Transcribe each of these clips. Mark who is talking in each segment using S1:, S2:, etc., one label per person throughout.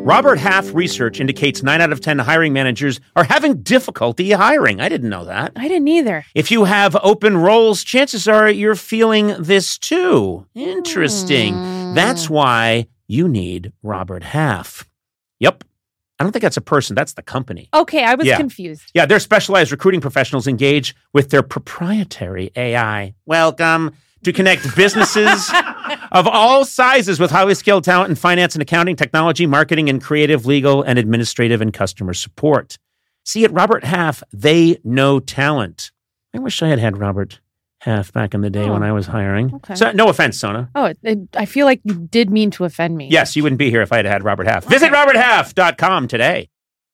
S1: Robert Half research indicates 9 out of 10 hiring managers are having difficulty hiring. I didn't know that.
S2: I didn't either.
S1: If you have open roles, chances are you're feeling this too. Interesting. That's why you need Robert Half. Yep. I don't think that's a person. That's the company.
S2: Okay, I was confused.
S1: Yeah, they're specialized recruiting professionals engaged with their proprietary AI. Welcome to connect businesses of all sizes with highly skilled talent in finance and accounting, technology, marketing, and creative, legal, and administrative and customer support. See, at Robert Half, they know talent. I wish I had had Robert Half back in the day when I was hiring. Okay. So, no offense, Sona.
S2: Oh, I feel like you did mean to offend me.
S1: Yes, you wouldn't be here if I had had Robert Half. Visit roberthalf.com today.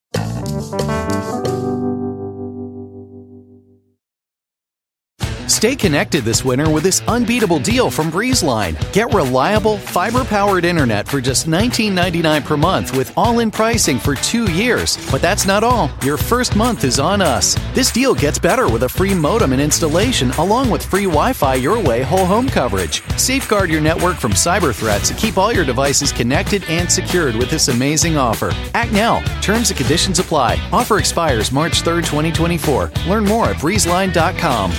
S3: Stay connected this winter with this unbeatable deal from BreezeLine. Get reliable, fiber-powered internet for just $19.99 per month with all-in pricing for 2 years. But that's not all. Your first month is on us. This deal gets better with a free modem and installation along with free Wi-Fi your way whole home coverage. Safeguard your network from cyber threats and keep all your devices connected and secured with this amazing offer. Act now. Terms and conditions apply. Offer expires March 3rd, 2024. Learn more at breezeline.com.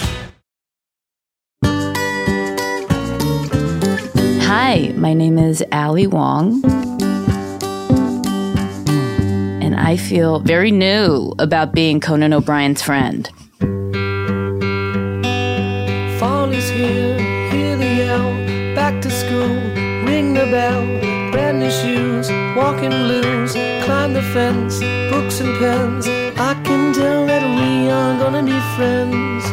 S4: Hi, my name is Allie Wong, and I feel very new about being Conan O'Brien's friend.
S5: Fall is here, hear the yell, back to school, ring the bell, brand new shoes, walking blues, climb the fence, books and pens, I can tell that we are gonna be friends.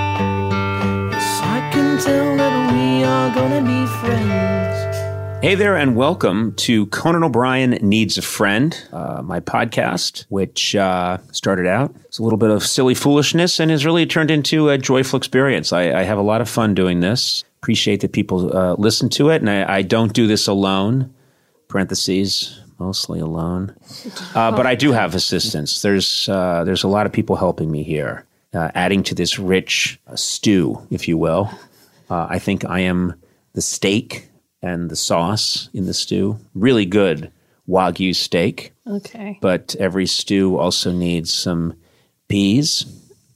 S5: Yes, I can tell that we are gonna be friends.
S1: Hey there, and welcome to Conan O'Brien Needs a Friend, my podcast, which started out as a little bit of silly foolishness and has really turned into a joyful experience. I have a lot of fun doing this. Appreciate that people listen to it, and I don't do this alone, parentheses, mostly alone. But I do have assistance. There's a lot of people helping me here, adding to this rich stew, if you will. I think I am the steak and the sauce in the stew. Really good Wagyu steak.
S2: Okay.
S1: But every stew also needs some peas.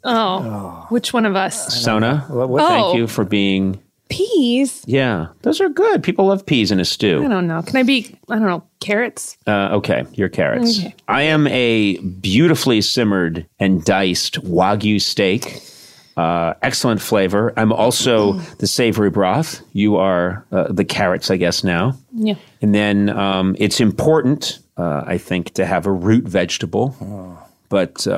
S2: Oh. Which one of us?
S1: Sona, thank you for being...
S2: Peas?
S1: Yeah, those are good. People love peas in a stew.
S2: I don't know. Can I be, carrots?
S1: Okay, you're carrots.
S2: Okay.
S1: I am a beautifully simmered and diced Wagyu steak. Excellent flavor. I'm also the savory broth. You are the carrots, I guess, now.
S2: Yeah.
S1: And then it's important, I think, to have a root vegetable, but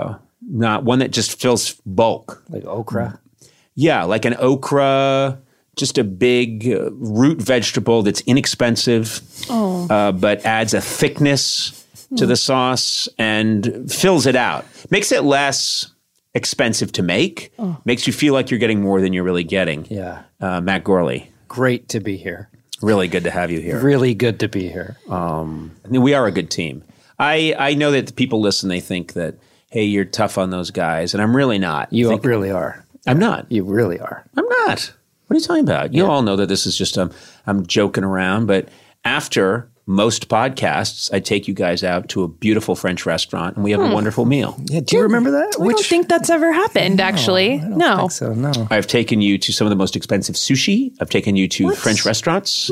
S1: not one that just fills bulk.
S6: Like okra?
S1: Yeah, like an okra, just a big root vegetable that's inexpensive, but adds a thickness to the sauce and fills it out. Makes it less expensive to make. Makes you feel like you're getting more than you're really getting.
S6: Yeah.
S1: Matt Gorley.
S6: Great to be here.
S1: Really good to have you here.
S6: Really good to be here.
S1: We are a good team. I know that the people listen, they think that, hey, you're tough on those guys, and I'm really not.
S6: You really are.
S1: I'm not.
S6: You really are.
S1: I'm not. What are you talking about? You all know that this is just, I'm joking around, but after most podcasts, I take you guys out to a beautiful French restaurant and we have a wonderful meal.
S6: Yeah, do you remember that?
S2: I don't think that's ever happened, actually.
S6: I don't think so, no.
S1: I've taken you to some of the most expensive sushi. I've taken you to French restaurants.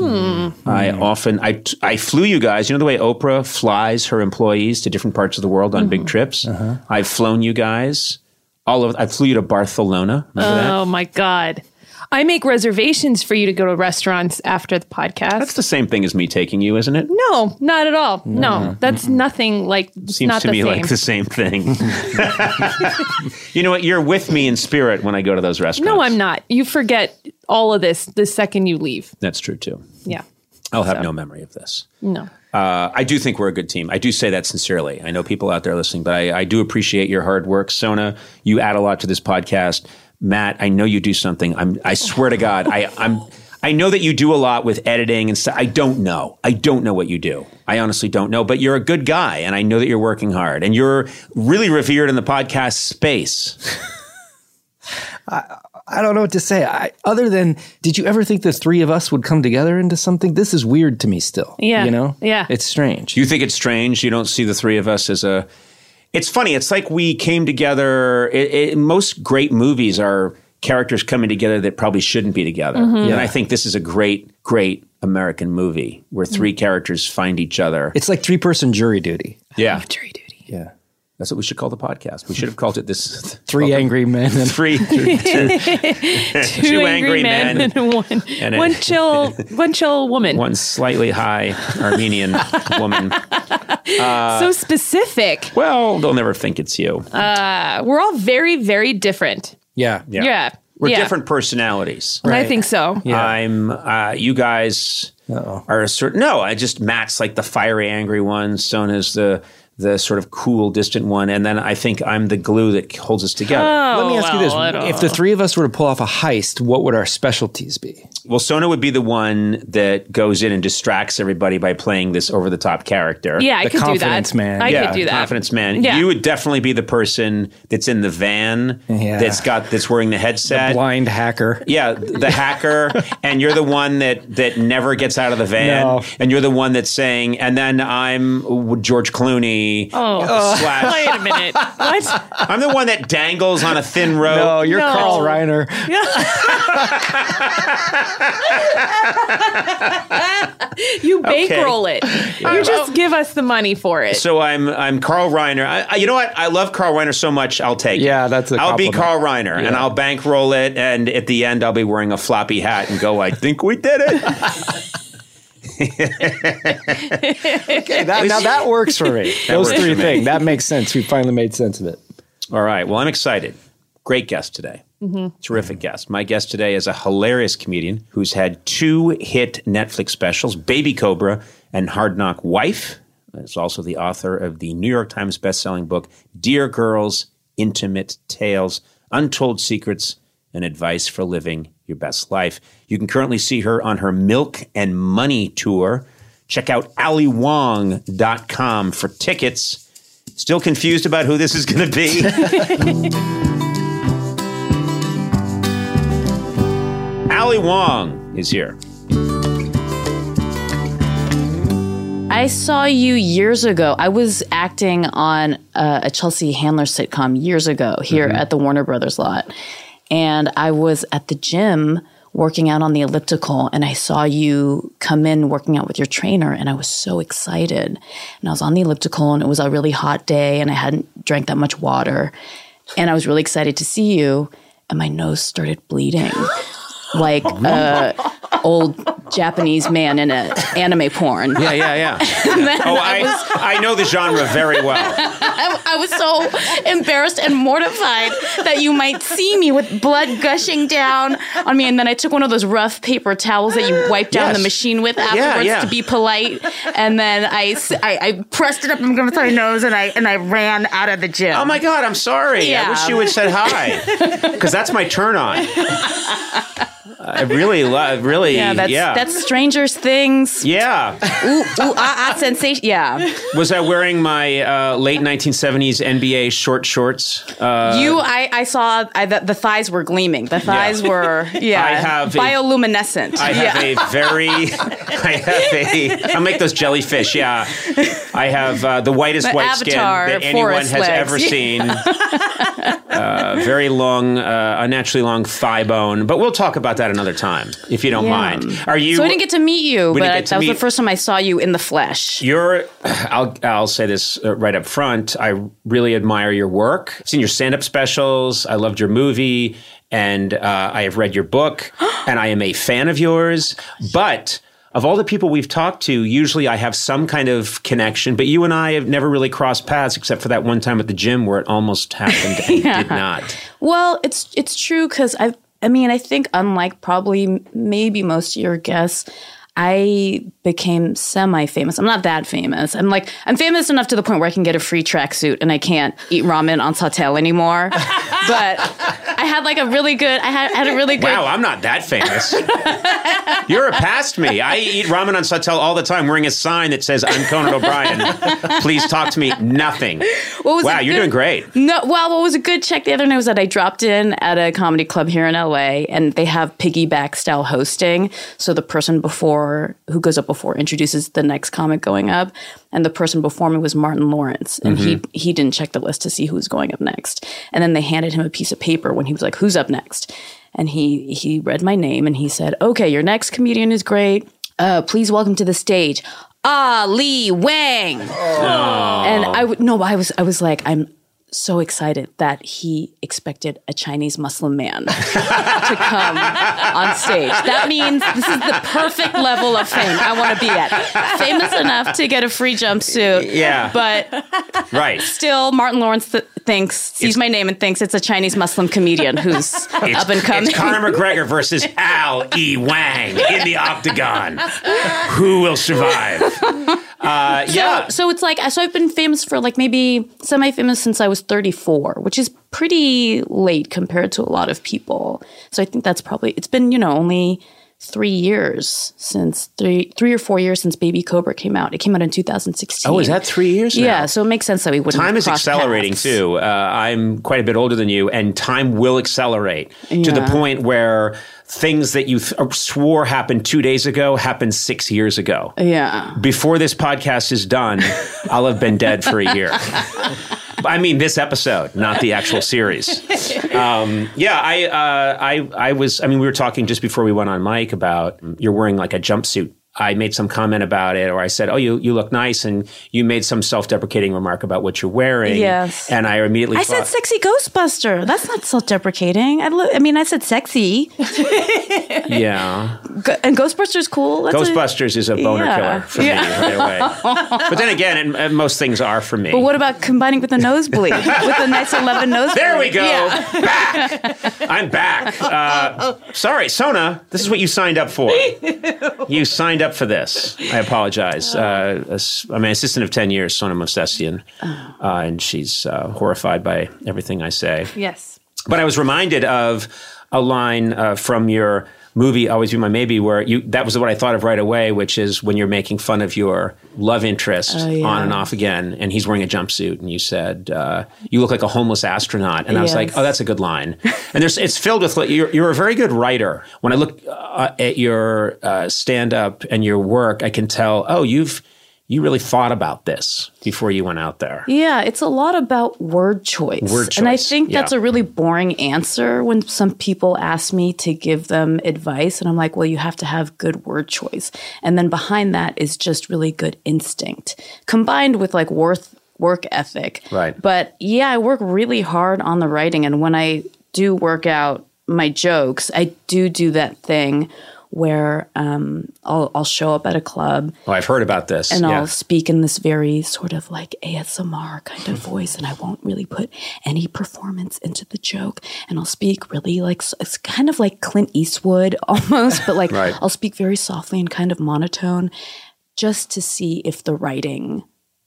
S1: I flew you guys, you know the way Oprah flies her employees to different parts of the world on big trips? I've flown you guys. I flew you to Barcelona. Remember that?
S2: Oh my God. I make reservations for you to go to restaurants after the podcast.
S1: That's the same thing as me taking you, isn't it?
S2: No, not at all. No, that's nothing like.
S1: Seems
S2: not
S1: to
S2: the
S1: me
S2: same.
S1: like the same thing. You know what? You're with me in spirit when I go to those restaurants.
S2: No, I'm not. You forget all of this the second you leave.
S1: That's true too.
S2: Yeah.
S1: I'll have no memory of this.
S2: No.
S1: I do think we're a good team. I do say that sincerely. I know people out there listening, but I do appreciate your hard work. Sona, you add a lot to this podcast. Matt, I know you do something. I swear to God, I know that you do a lot with editing and stuff. I don't know. I don't know what you do. I honestly don't know, but you're a good guy and I know that you're working hard and you're really revered in the podcast space.
S6: I don't know what to say. Other than, did you ever think the three of us would come together into something? This is weird to me still.
S2: Yeah.
S6: You know?
S2: Yeah.
S6: It's strange.
S1: Do you think it's strange? You don't see the three of us as a... It's funny. It's like we came together. Most great movies are characters coming together that probably shouldn't be together. And I think this is a great, great American movie where three characters find each other.
S6: It's like 3-person jury duty.
S1: Yeah.
S2: Jury duty.
S6: Yeah.
S1: That's what we should call the podcast. We should have called it this.
S6: Three angry men. And
S1: Two angry men
S2: and one chill woman.
S1: One slightly high Armenian woman.
S2: So specific.
S1: Well, they'll never think it's you.
S2: We're all very, very different.
S6: yeah.
S2: Yeah.
S1: We're
S2: Yeah.
S1: different personalities.
S2: I think so.
S6: Yeah.
S1: I'm. You guys are a certain. No, Matt's like the fiery, angry one. Sona's the sort of cool, distant one, and then I think I'm the glue that holds us together.
S6: Let me ask you this.
S2: I don't
S6: If the three of us were to pull off a heist, what would our specialties be?
S1: Well, Sona would be the one that goes in and distracts everybody by playing this over-the-top character.
S2: Yeah, I
S6: The
S2: could do that.
S6: confidence man.
S2: I could do that.
S1: Confidence man.
S2: Yeah.
S1: You would definitely be the person that's in the van that's wearing the headset.
S6: Blind hacker.
S1: Yeah, the hacker, and you're the one that never gets out of the van,
S6: No.
S1: and you're the one that's saying, and then I'm George Clooney. Slash,
S2: Wait a minute. What?
S1: I'm the one that dangles on a thin rope.
S6: No, you're
S2: No.
S6: Carl Reiner.
S2: You bankroll it. You just give us the money for it.
S1: So I'm Carl Reiner. You know what? I love Carl Reiner so much. I'll take it.
S6: Yeah, that's a
S1: I'll be
S6: compliment.
S1: Carl Reiner, and I'll bankroll it. And at the end, I'll be wearing a floppy hat and go, "I think we did it."
S6: Okay, now that works for me. Those
S1: works
S6: three
S1: for me.
S6: things. That makes sense. We finally made sense of it.
S1: All right. Well, I'm excited. Great guest today. Terrific guest. My guest today is a hilarious comedian who's had 2 hit Netflix specials, Baby Cobra and Hard Knock Wife. He's also the author of the New York Times bestselling book, Dear Girls, Intimate Tales, Untold Secrets, and Advice for Living Your Best Life. You can currently see her on her Milk and Money tour. Check out aliwong.com for tickets. Still confused about who this is going to be? Ali Wong is here.
S4: I saw you years ago. I was acting on a Chelsea Handler sitcom years ago here at the Warner Brothers lot. And I was at the gym working out on the elliptical, and I saw you come in working out with your trainer, and I was so excited. And I was on the elliptical, and it was a really hot day, and I hadn't drank that much water. And I was really excited to see you, and my nose started bleeding. Like old Japanese man in an anime porn.
S1: Yeah. I know the genre very well.
S4: I was so embarrassed and mortified that you might see me with blood gushing down on me. And then I took one of those rough paper towels that you wipe down the machine with afterwards to be polite. And then I pressed it up against my nose and I ran out of the gym.
S1: Oh my God, I'm sorry.
S4: Yeah.
S1: I wish you had said hi. Because that's my turn on. I really love,
S4: That's Stranger Things.
S1: Yeah.
S4: Sensation. Yeah.
S1: Was I wearing my late 1970s NBA short shorts?
S4: I saw the thighs were gleaming. The thighs were,
S1: I have
S4: bioluminescent.
S1: I'll make those jellyfish, yeah. I have the whitest
S4: The
S1: white
S4: Avatar,
S1: skin that anyone
S4: forest
S1: has
S4: legs.
S1: ever seen. Very long, unnaturally long thigh bone. But we'll talk about that another time, if you don't mind. Are you?
S4: So I didn't get to meet you,
S1: We didn't
S4: but
S1: get to
S4: that was
S1: meet-
S4: the first time I saw you in the flesh.
S1: I'll say this right up front. I really admire your work. I've seen your stand-up specials. I loved your movie, and I have read your book, and I am a fan of yours. But of all the people we've talked to, usually I have some kind of connection, but you and I have never really crossed paths except for that one time at the gym where it almost happened and did not.
S4: Well, it's true because I think unlike probably maybe most of your guests, I became semi-famous. I'm not that famous. I'm famous enough to the point where I can get a free tracksuit and I can't eat ramen on Sawtelle anymore. But I had like a really good, I had a really good.
S1: Wow, I'm not that famous. You're past me. I eat ramen on Sawtelle all the time wearing a sign that says, I'm Conan O'Brien. Please talk to me. Nothing. Wow, you're doing great.
S4: No, well, what was a good check the other night was that I dropped in at a comedy club here in LA and they have piggyback style hosting. So the person who goes up before introduces the next comic going up. And the person before me was Martin Lawrence. And he didn't check the list to see who was going up next. And then they handed him a piece of paper when he was like, who's up next? And he read my name and he said, okay, your next comedian is great. Please welcome to the stage, Ali Wang. Oh. And I was like, I'm so excited that he expected a Chinese Muslim man to come on stage. That means this is the perfect level of fame I want to be at. Famous enough to get a free jumpsuit.
S1: Yeah.
S4: But still, Martin Lawrence sees my name and thinks it's a Chinese Muslim comedian who's up and coming.
S1: It's Conor McGregor versus Al E. Wang in the octagon. Who will survive?
S4: So it's like, so I've been famous for like maybe semi-famous since I was 34, which is pretty late compared to a lot of people. So I think that's probably, it's been, only 3 years since, 3 or 4 years since Baby Cobra came out. It came out in 2016.
S1: Oh, is that 3 years now?
S4: Yeah, so it makes sense that we wouldn't
S1: Time is
S4: cross
S1: accelerating
S4: paths.
S1: too. I'm quite a bit older than you, and time will accelerate to the point where things that you swore happened 2 days ago happened 6 years ago.
S4: Yeah.
S1: Before this podcast is done, I'll have been dead for a year. I mean, this episode, not the actual series. We were talking just before we went on mic about you're wearing like a jumpsuit. I made some comment about it, or I said, oh, you look nice, and you made some self-deprecating remark about what you're wearing.
S4: Yes.
S1: And I immediately
S4: I said sexy Ghostbuster. That's not self-deprecating. I said sexy.
S1: Yeah.
S4: And Ghostbusters cool.
S1: Ghostbusters is a boner killer for me right away. But then again, and most things are for me.
S4: But what about combining with a nosebleed? With a nice 11 nosebleed?
S1: There we go.
S4: Yeah.
S1: Back. I'm back. Sorry, Sona, this is what you signed up for. You signed up for this. I apologize. I'm an assistant of 10 years, Sona Mostessian, and she's horrified by everything I say.
S2: Yes.
S1: But I was reminded of a line from your movie, Always Be My Maybe, where that was what I thought of right away, which is when you're making fun of your love interest on and off again, and he's wearing a jumpsuit, and you said, you look like a homeless astronaut. And I was like, oh, that's a good line. And it's filled with, you're a very good writer. When I look at your stand-up and your work, I can tell, oh, you really thought about this before you went out there.
S4: Yeah, it's a lot about word choice. And I think that's a really boring answer when some people ask me to give them advice. And I'm like, well, you have to have good word choice. And then behind that is just really good instinct combined with like work ethic.
S1: Right.
S4: But I work really hard on the writing. And when I do work out my jokes, I do that thing where I'll show up at a club.
S1: Oh, I've heard about this.
S4: And I'll speak in this very sort of like ASMR kind of voice, and I won't really put any performance into the joke. And I'll speak really like, it's kind of like Clint Eastwood almost, but like I'll speak very softly and kind of monotone just to see if the writing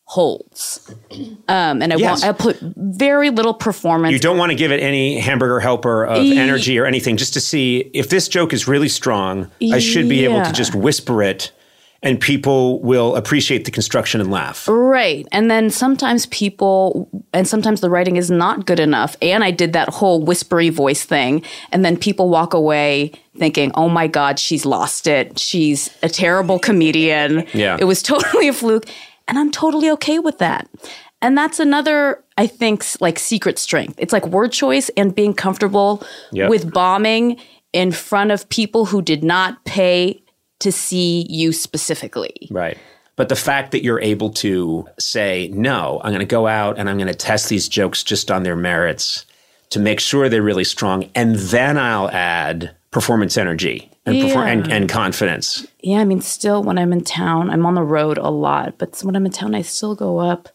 S4: holds. And I put very little performance.
S1: You don't want to give it any hamburger helper of energy or anything, just to see if this joke is really strong, I should be able to just whisper it and people will appreciate the construction and laugh.
S4: Right. And then sometimes sometimes the writing is not good enough. And I did that whole whispery voice thing. And then people walk away thinking, oh my God, she's lost it. She's a terrible comedian.
S1: Yeah.
S4: It was totally a fluke. And I'm totally okay with that. And that's another, I think, like secret strength. It's like word choice and being comfortable with bombing in front of people who did not pay to see you specifically.
S1: Right. But the fact that you're able to say, no, I'm going to go out and I'm going to test these jokes just on their merits to make sure they're really strong. And then I'll add performance energy and confidence.
S4: Yeah, I mean, still when I'm in town, I'm on the road a lot. But when I'm in town, I still go up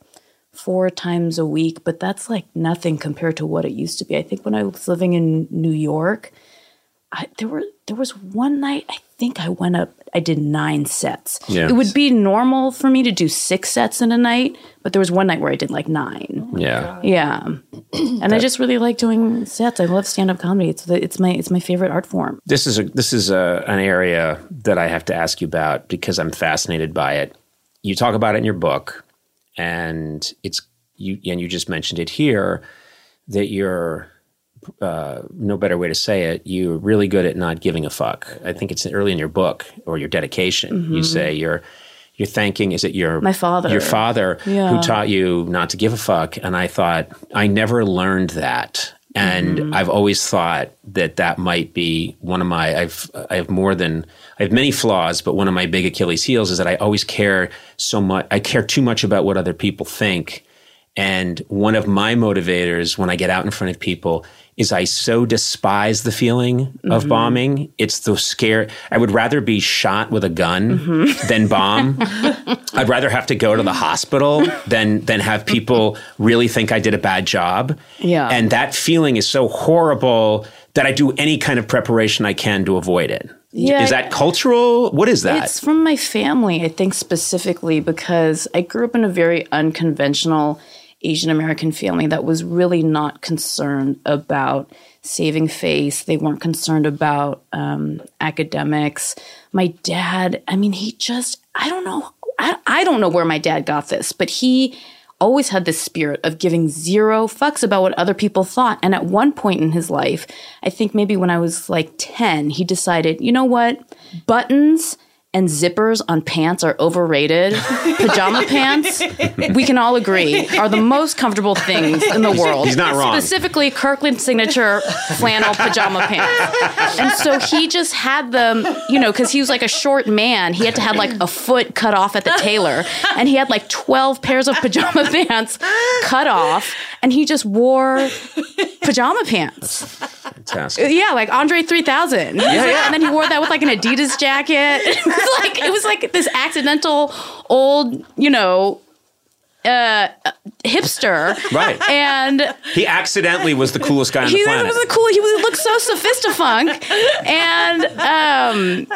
S4: 4 times a week. But that's like nothing compared to what it used to be. I think when I was living in New York, there was one night I think I went up. I did 9 sets.
S1: Yeah.
S4: It would be normal for me to do 6 sets in a night, but there was one night where I did like 9.
S1: Yeah.
S4: Yeah, and I just really like doing sets. I love stand-up comedy. It's my favorite art form.
S1: This is an area that I have to ask you about because I'm fascinated by it. You talk about it in your book, and you just mentioned it here that you're no better way to say it. You're really good at not giving a fuck. I think it's early in your book or your dedication. Mm-hmm. You say you're thanking. Is it
S4: my father?
S1: Your father who taught you not to give a fuck. And I thought I never learned that. And I've always thought that might be one of my. I have many flaws, but one of my big Achilles heels is that I always care so much. I care too much about what other people think. And one of my motivators when I get out in front of people is I so despise the feeling of bombing. It's the scare. I would rather be shot with a gun than bomb. I'd rather have to go to the hospital than have people really think I did a bad job.
S4: Yeah.
S1: And that feeling is so horrible that I do any kind of preparation I can to avoid it.
S4: Yeah.
S1: Is that cultural? What is that?
S4: It's from my family, I think, specifically because I grew up in a very unconventional Asian American family that was really not concerned about saving face. They weren't concerned about academics. My dad, I mean, I don't know. I don't know where my dad got this, but he always had this spirit of giving 0 fucks about what other people thought. And at one point in his life, I think maybe when I was like 10, he decided, you know what? Buttons and zippers on pants are overrated. Pajama pants, we can all agree, are the most comfortable things in the world.
S1: He's not wrong.
S4: Specifically, Kirkland signature flannel pajama pants. And so he just had them, because he was like a short man. He had to have like a foot cut off at the tailor. And he had like 12 pairs of pajama pants cut off. And he just wore pajama pants.
S1: Fantastic.
S4: Yeah, like Andre 3000.
S1: Yeah.
S4: And then he wore that with like an Adidas jacket. It was like this accidental old, hipster.
S1: Right.
S4: And
S1: he accidentally was the coolest guy on the planet.
S4: He looked so sophistifunk. And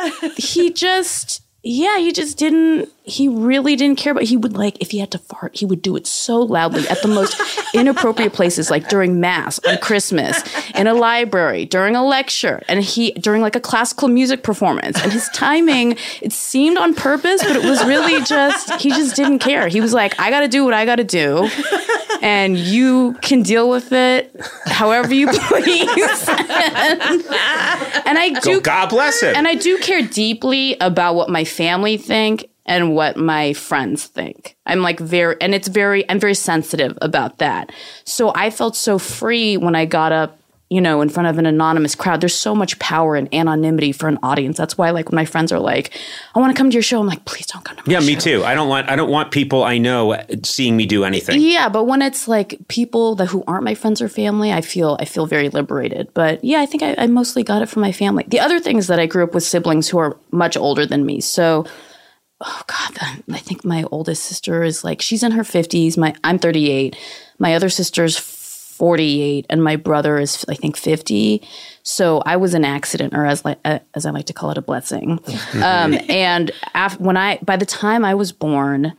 S4: he really didn't care about, he would if he had to fart, he would do it so loudly at the most inappropriate places, like during mass, on Christmas, in a library, during a lecture, and during like a classical music performance. And his timing, it seemed on purpose, but it was really he just didn't care. He was like, I gotta do what I gotta do, and you can deal with it however you please. And I do,
S1: God bless him.
S4: And I do care deeply about what my family think and what my friends think. I'm very sensitive about that. So I felt so free when I got up, in front of an anonymous crowd. There's so much power in anonymity for an audience. That's why, when my friends are like, I want to come to your show, I'm like, please don't come to my show.
S1: Yeah, me too. I don't want people I know seeing me do anything.
S4: Yeah, but when it's like people who aren't my friends or family, I feel very liberated. But yeah, I think I mostly got it from my family. The other thing is that I grew up with siblings who are much older than me. So, oh God, I think my oldest sister is she's in her 50s. I'm 38. My other sister's 48, and my brother is, I think, 50. So I was an accident, or as I like to call it, a blessing. And by the time I was born,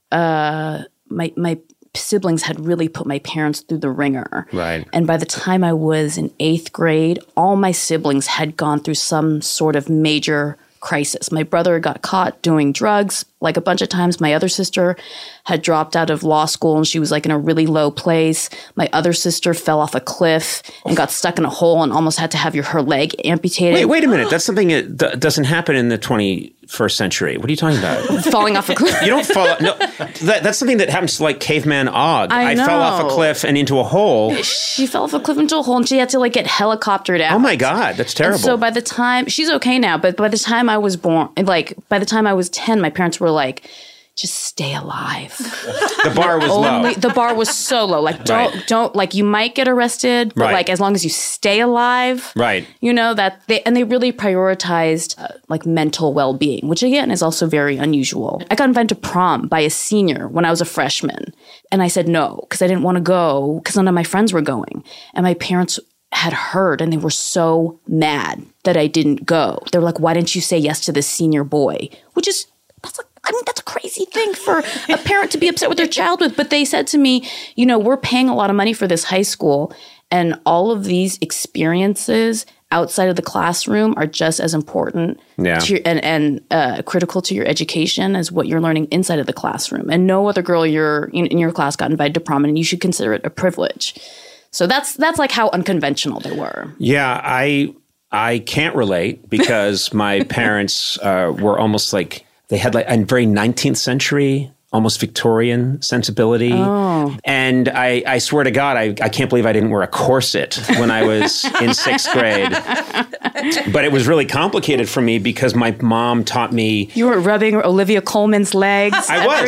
S4: my siblings had really put my parents through the ringer.
S1: Right.
S4: And by the time I was in 8th grade, all my siblings had gone through some sort of major crisis. My brother got caught doing drugs a bunch of times. My other sister had dropped out of law school and she was in a really low place. My other sister fell off a cliff and got stuck in a hole and almost had to have her leg amputated.
S1: Wait a minute. That's something that doesn't happen in the 21st century. What are you talking about?
S4: Falling off a cliff.
S1: You don't fall. No, that's something that happens to caveman Og. I fell off a cliff and into a hole.
S4: She fell off a cliff into a hole and she had to get helicoptered out.
S1: Oh my God, that's terrible.
S4: And so by the time, she's okay now, but by the time I was born, by the time I was 10, my parents were like, just stay alive.
S1: The bar was low.
S4: The bar was so low. Don't you might get arrested, but
S1: right.
S4: As long as you stay alive.
S1: Right.
S4: They really prioritized mental well-being, which again is also very unusual. I got invited to prom by a senior when I was a freshman. And I said no, because I didn't want to go, because none of my friends were going. And my parents had heard, and they were so mad that I didn't go. They were like, why didn't you say yes to this senior boy? Which is, that's a crazy thing for a parent to be upset with their child with. But they said to me, we're paying a lot of money for this high school, and all of these experiences outside of the classroom are just as important to and critical to your education as what you're learning inside of the classroom. And no other girl in your class got invited to prom, and you should consider it a privilege. So that's like how unconventional they were.
S1: Yeah, I can't relate because my parents were almost like they had like a very 19th century, almost Victorian sensibility. Oh. And I swear to God, I can't believe I didn't wear a corset when I was in 6th grade. But it was really complicated for me because my mom taught me.
S4: You were rubbing Olivia Colman's legs.
S1: I was.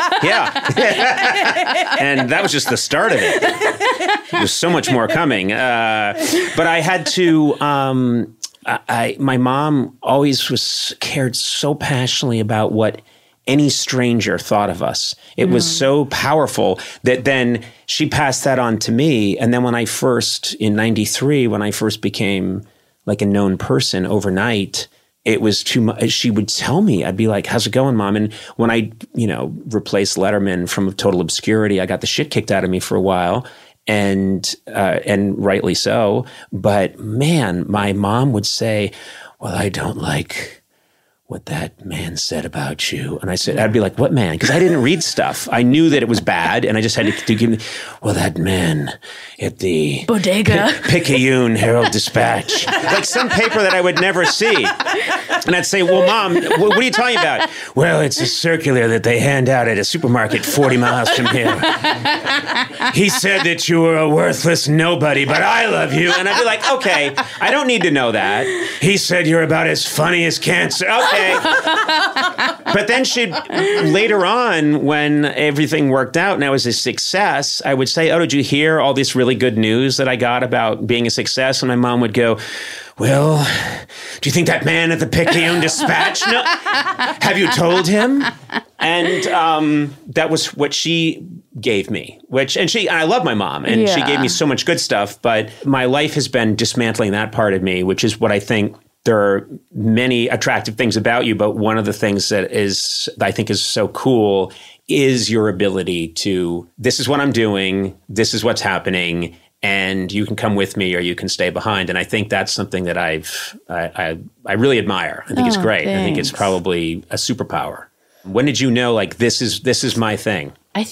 S1: Yeah. And that was just the start of it. There's so much more coming. But I had to. My mom always cared so passionately about what any stranger thought of us. It was so powerful that then she passed that on to me. And then in 93, when I first became like a known person overnight, it was too much. She would tell me, I'd be like, how's it going, Mom? And when I, replaced Letterman from total obscurity, I got the shit kicked out of me for a while. And rightly so. But man, my mom would say, well, I don't like what that man said about you. And I'd be like, what man? Because I didn't read stuff. I knew that it was bad. And I just had to give me, well, that man at the
S4: Bodega
S1: Picayune Herald Dispatch, like some paper that I would never see. And I'd say, well, Mom, what are you talking about? Well, it's a circular that they hand out at a supermarket 40 miles from here. He said that you were a worthless nobody, but I love you. And I'd be like, okay, I don't need to know that. He said you're about as funny as cancer. Okay. But then later on, when everything worked out and I was a success, I would say, oh, did you hear all this really good news that I got about being a success? And my mom would go, well, do you think that man at the Picayune Dispatch? No. Have you told him? And that was what she gave me, and I love my mom, and she gave me so much good stuff, but my life has been dismantling that part of me, which is what I think. There are many attractive things about you, but one of the things that I think is so cool is your ability to, this is what I'm doing, this is what's happening, and you can come with me or you can stay behind. And I think that's something that I really admire. I think it's great.
S4: Thanks.
S1: I think it's probably a superpower. When did you know, like, this is my thing?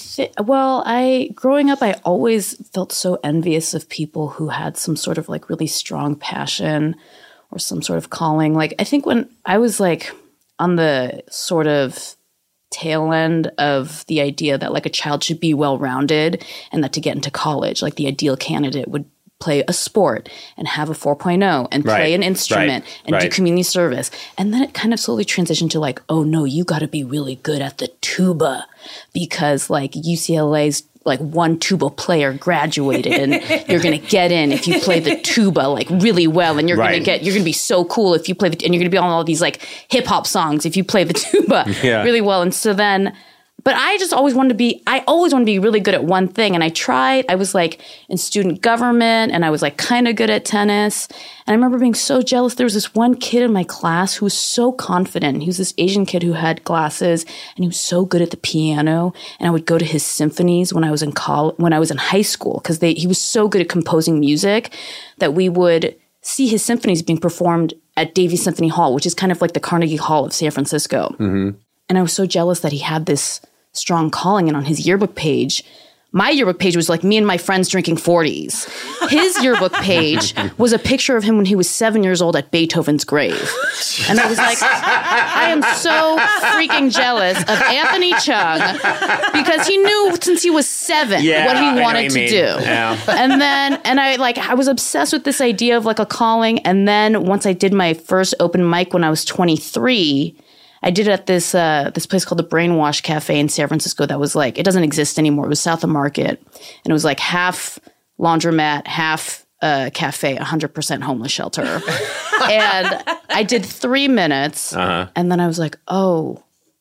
S4: Growing up, I always felt so envious of people who had some sort of like really strong passion or some sort of calling. Like, I think when I was like on the sort of tail end of the idea that like a child should be well-rounded and that to get into college, like the ideal candidate would play a sport and have a 4.0 and play an instrument and do community service. And then it kind of slowly transitioned to like, oh no, you got to be really good at the tuba because like UCLA's like one tuba player graduated and you're going to get in if you play the tuba like really well, and you're going to be so cool if you play and you're going to be on all these like hip hop songs if you play the tuba really well. And so then, but I just always wanted to be really good at one thing. And I was like in student government and I was like kind of good at tennis. And I remember being so jealous. There was this one kid in my class who was so confident. He was this Asian kid who had glasses and he was so good at the piano. And I would go to his symphonies when I was in high school because he was so good at composing music that we would see his symphonies being performed at Davies Symphony Hall, which is kind of like the Carnegie Hall of San Francisco. Mm-hmm. And I was so jealous that he had this strong calling. And on his yearbook page, my yearbook page was like me and my friends drinking 40s. His yearbook page was a picture of him when he was 7 years old at Beethoven's grave. And I was like, I am so freaking jealous of Anthony Chung because he knew since he was 7 what he wanted to do. Yeah. And I was obsessed with this idea of like a calling. And then once I did my first open mic when I was 23, I did it at this place called the Brainwash Cafe in San Francisco that was like, it doesn't exist anymore. It was south of Market. And it was like half laundromat, half cafe, 100% homeless shelter. And I did 3 minutes. And then I was like, oh,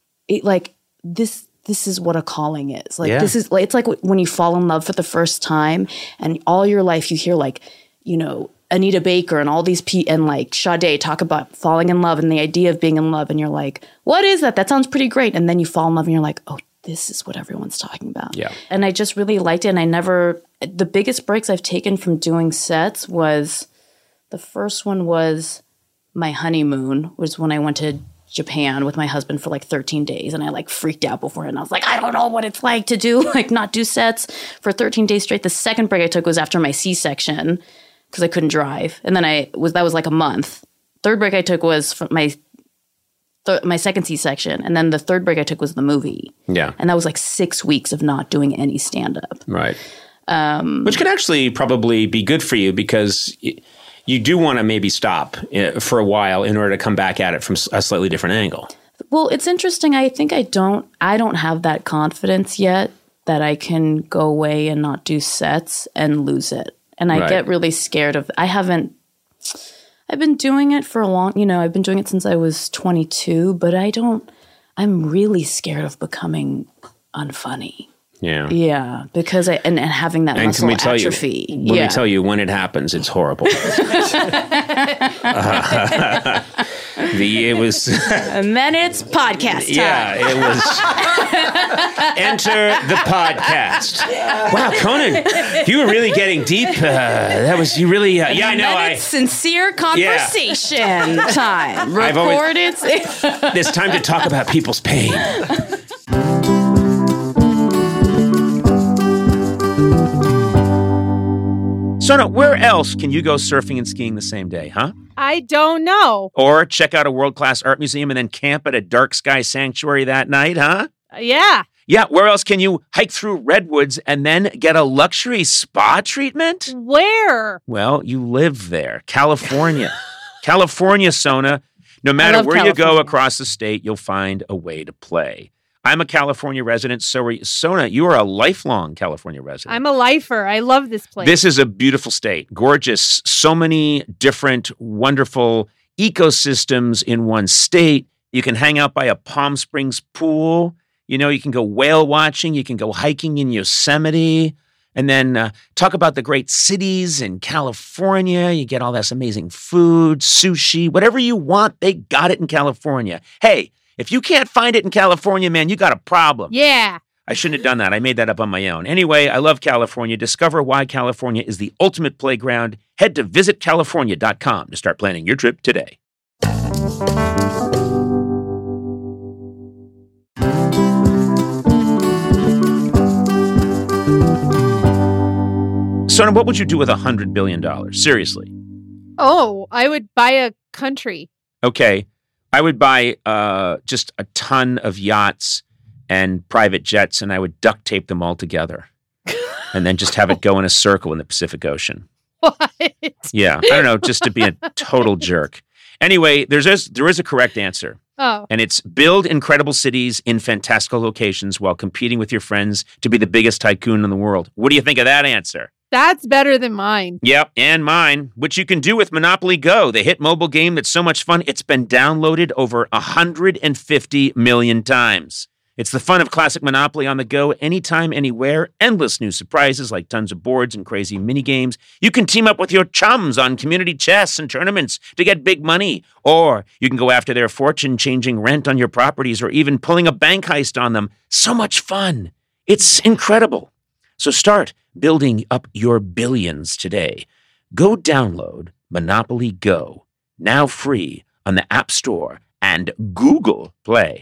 S4: this is what a calling is. Like, this is like, it's like when you fall in love for the first time and all your life you hear like, Anita Baker and all these and like Sade talk about falling in love and the idea of being in love. And you're like, what is that? That sounds pretty great. And then you fall in love and you're like, oh, this is what everyone's talking about.
S1: Yeah.
S4: And I just really liked it. And the biggest breaks I've taken from doing sets was, the first one was my honeymoon, was when I went to Japan with my husband for like 13 days. And I like freaked out before. And I was like, I don't know what it's like to do, like not do sets for 13 days straight. The second break I took was after my C-section, because I couldn't drive. And then that was like a month. Third break I took was from my second C-section. And then the third break I took was the movie.
S1: Yeah.
S4: And that was like 6 weeks of not doing any stand-up.
S1: Right. Which could actually probably be good for you, because you do want to maybe stop for a while in order to come back at it from a slightly different angle.
S4: Well, it's interesting. I think I don't have that confidence yet that I can go away and not do sets and lose it. And I get really scared of, I've been doing it for a long, I've been doing it since I was 22, but I'm really scared of becoming unfunny.
S1: Yeah.
S4: Yeah, because and having that muscle atrophy.
S1: Let me tell you, when it happens, it's horrible. It was...
S4: And then it's podcast time.
S1: Yeah, it was... Enter the podcast. Wow, Conan, you were really getting deep. You really... yeah, I know.
S4: It's sincere conversation time. Recorded.
S1: It's time to talk about people's pain. Sona, where else can you go surfing and skiing the same day, huh?
S2: I don't know.
S1: Or check out a world-class art museum and then camp at a dark sky sanctuary that night, huh?
S2: Yeah.
S1: Yeah, where else can you hike through redwoods and then get a luxury spa treatment?
S2: Where?
S1: Well, you live there. California. California, Sona. No matter where you go across the state, you'll find a way to play. I'm a California resident, so Sona, you are a lifelong California resident.
S2: I'm a lifer. I love this place.
S1: This is a beautiful state. Gorgeous. So many different, wonderful ecosystems in one state. You can hang out by a Palm Springs pool. You can go whale watching. You can go hiking in Yosemite. And then talk about the great cities in California. You get all this amazing food, sushi, whatever you want, they got it in California. Hey, if you can't find it in California, man, you got a problem.
S2: Yeah.
S1: I shouldn't have done that. I made that up on my own. Anyway, I love California. Discover why California is the ultimate playground. Head to visitcalifornia.com to start planning your trip today. Sona, what would you do with $100 billion? Seriously.
S2: Oh, I would buy a country.
S1: Okay. I would buy just a ton of yachts and private jets, and I would duct tape them all together and then just have it go in a circle in the Pacific Ocean.
S2: What?
S1: Yeah. I don't know, just to be a total jerk. Anyway, there is a correct answer.
S2: Oh.
S1: And it's build incredible cities in fantastical locations while competing with your friends to be the biggest tycoon in the world. What do you think of that answer?
S2: That's better than mine.
S1: Yep, and mine, which you can do with Monopoly Go, the hit mobile game that's so much fun, it's been downloaded over 150 million times. It's the fun of classic Monopoly on the go, anytime, anywhere, endless new surprises like tons of boards and crazy mini games. You can team up with your chums on community chess and tournaments to get big money, or you can go after their fortune changing rent on your properties or even pulling a bank heist on them. So much fun. It's incredible. So start building up your billions today. Go download Monopoly Go, now free on the App Store and Google Play.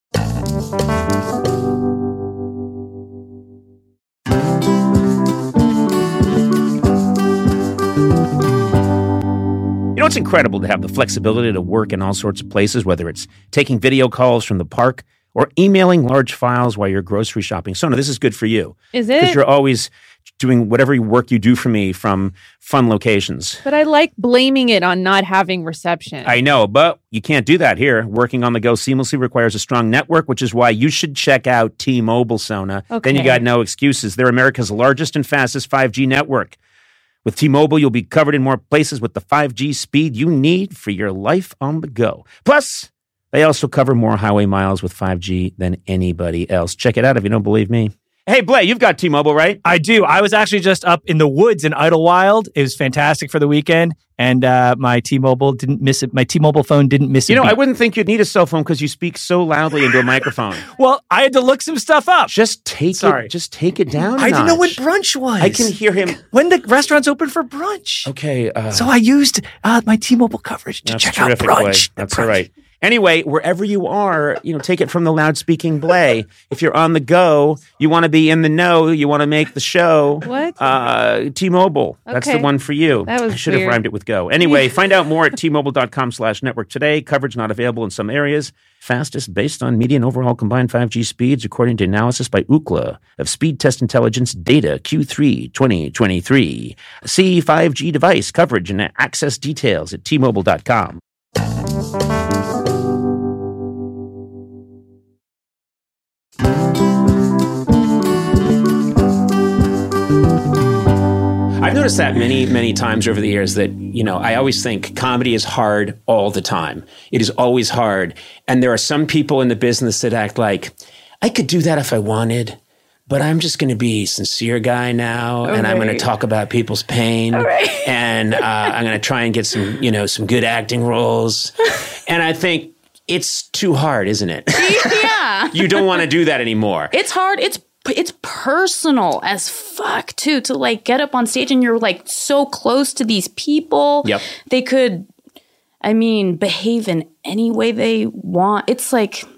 S1: It's incredible to have the flexibility to work in all sorts of places, whether it's taking video calls from the park or emailing large files while you're grocery shopping. Sona, this is good for you.
S2: Is it?
S1: Because you're always doing whatever work you do for me from fun locations.
S2: But I like blaming it on not having reception.
S1: I know, but you can't do that here. Working on the go seamlessly requires a strong network, which is why you should check out T-Mobile, Sona.
S2: Okay.
S1: Then you got no excuses. They're America's largest and fastest 5G network. With T-Mobile, you'll be covered in more places with the 5G speed you need for your life on the go. Plus, they also cover more highway miles with 5G than anybody else. Check it out if you don't believe me. Hey, Blay, you've got T-Mobile, right?
S7: I do. I was actually just up in the woods in Idlewild. It was fantastic for the weekend, and my T-Mobile didn't miss it. My T-Mobile phone didn't miss it.
S1: You know, I wouldn't think you'd need a cell phone because you speak so loudly into a microphone.
S7: Well, I had to look some stuff up.
S1: Just take it down.
S7: I didn't know when brunch was.
S1: I can hear him.
S7: When the restaurant's open for brunch.
S1: Okay.
S7: So I used my T-Mobile coverage to check out brunch.
S1: That's all right. Anyway, wherever you are, take it from the loud-speaking Blay. If you're on the go, you want to be in the know, you want to make the show.
S2: What?
S1: T-Mobile.
S2: Okay.
S1: That's the one for you.
S2: That was
S1: I should have
S2: weird.
S1: rhymed it with go. Anyway, find out more at T-Mobile.com/network today. Coverage not available in some areas. Fastest based on median overall combined 5G speeds, according to analysis by Ookla of Speed Test Intelligence data Q3 2023. See 5G device coverage and access details at T-Mobile.com. I've noticed that many, many times over the years that, I always think comedy is hard all the time. It is always hard. And there are some people in the business that act like, I could do that if I wanted, but I'm just going to be a sincere guy now. And I'm going to talk about people's pain. And I'm going to try and get some good acting roles. And I think it's too hard, isn't it?
S4: Yeah.
S1: You don't want to do that anymore.
S4: It's hard. It's personal as fuck too, to get up on stage and you're so close to these people.
S1: Yep.
S4: They could, behave in any way they want. It's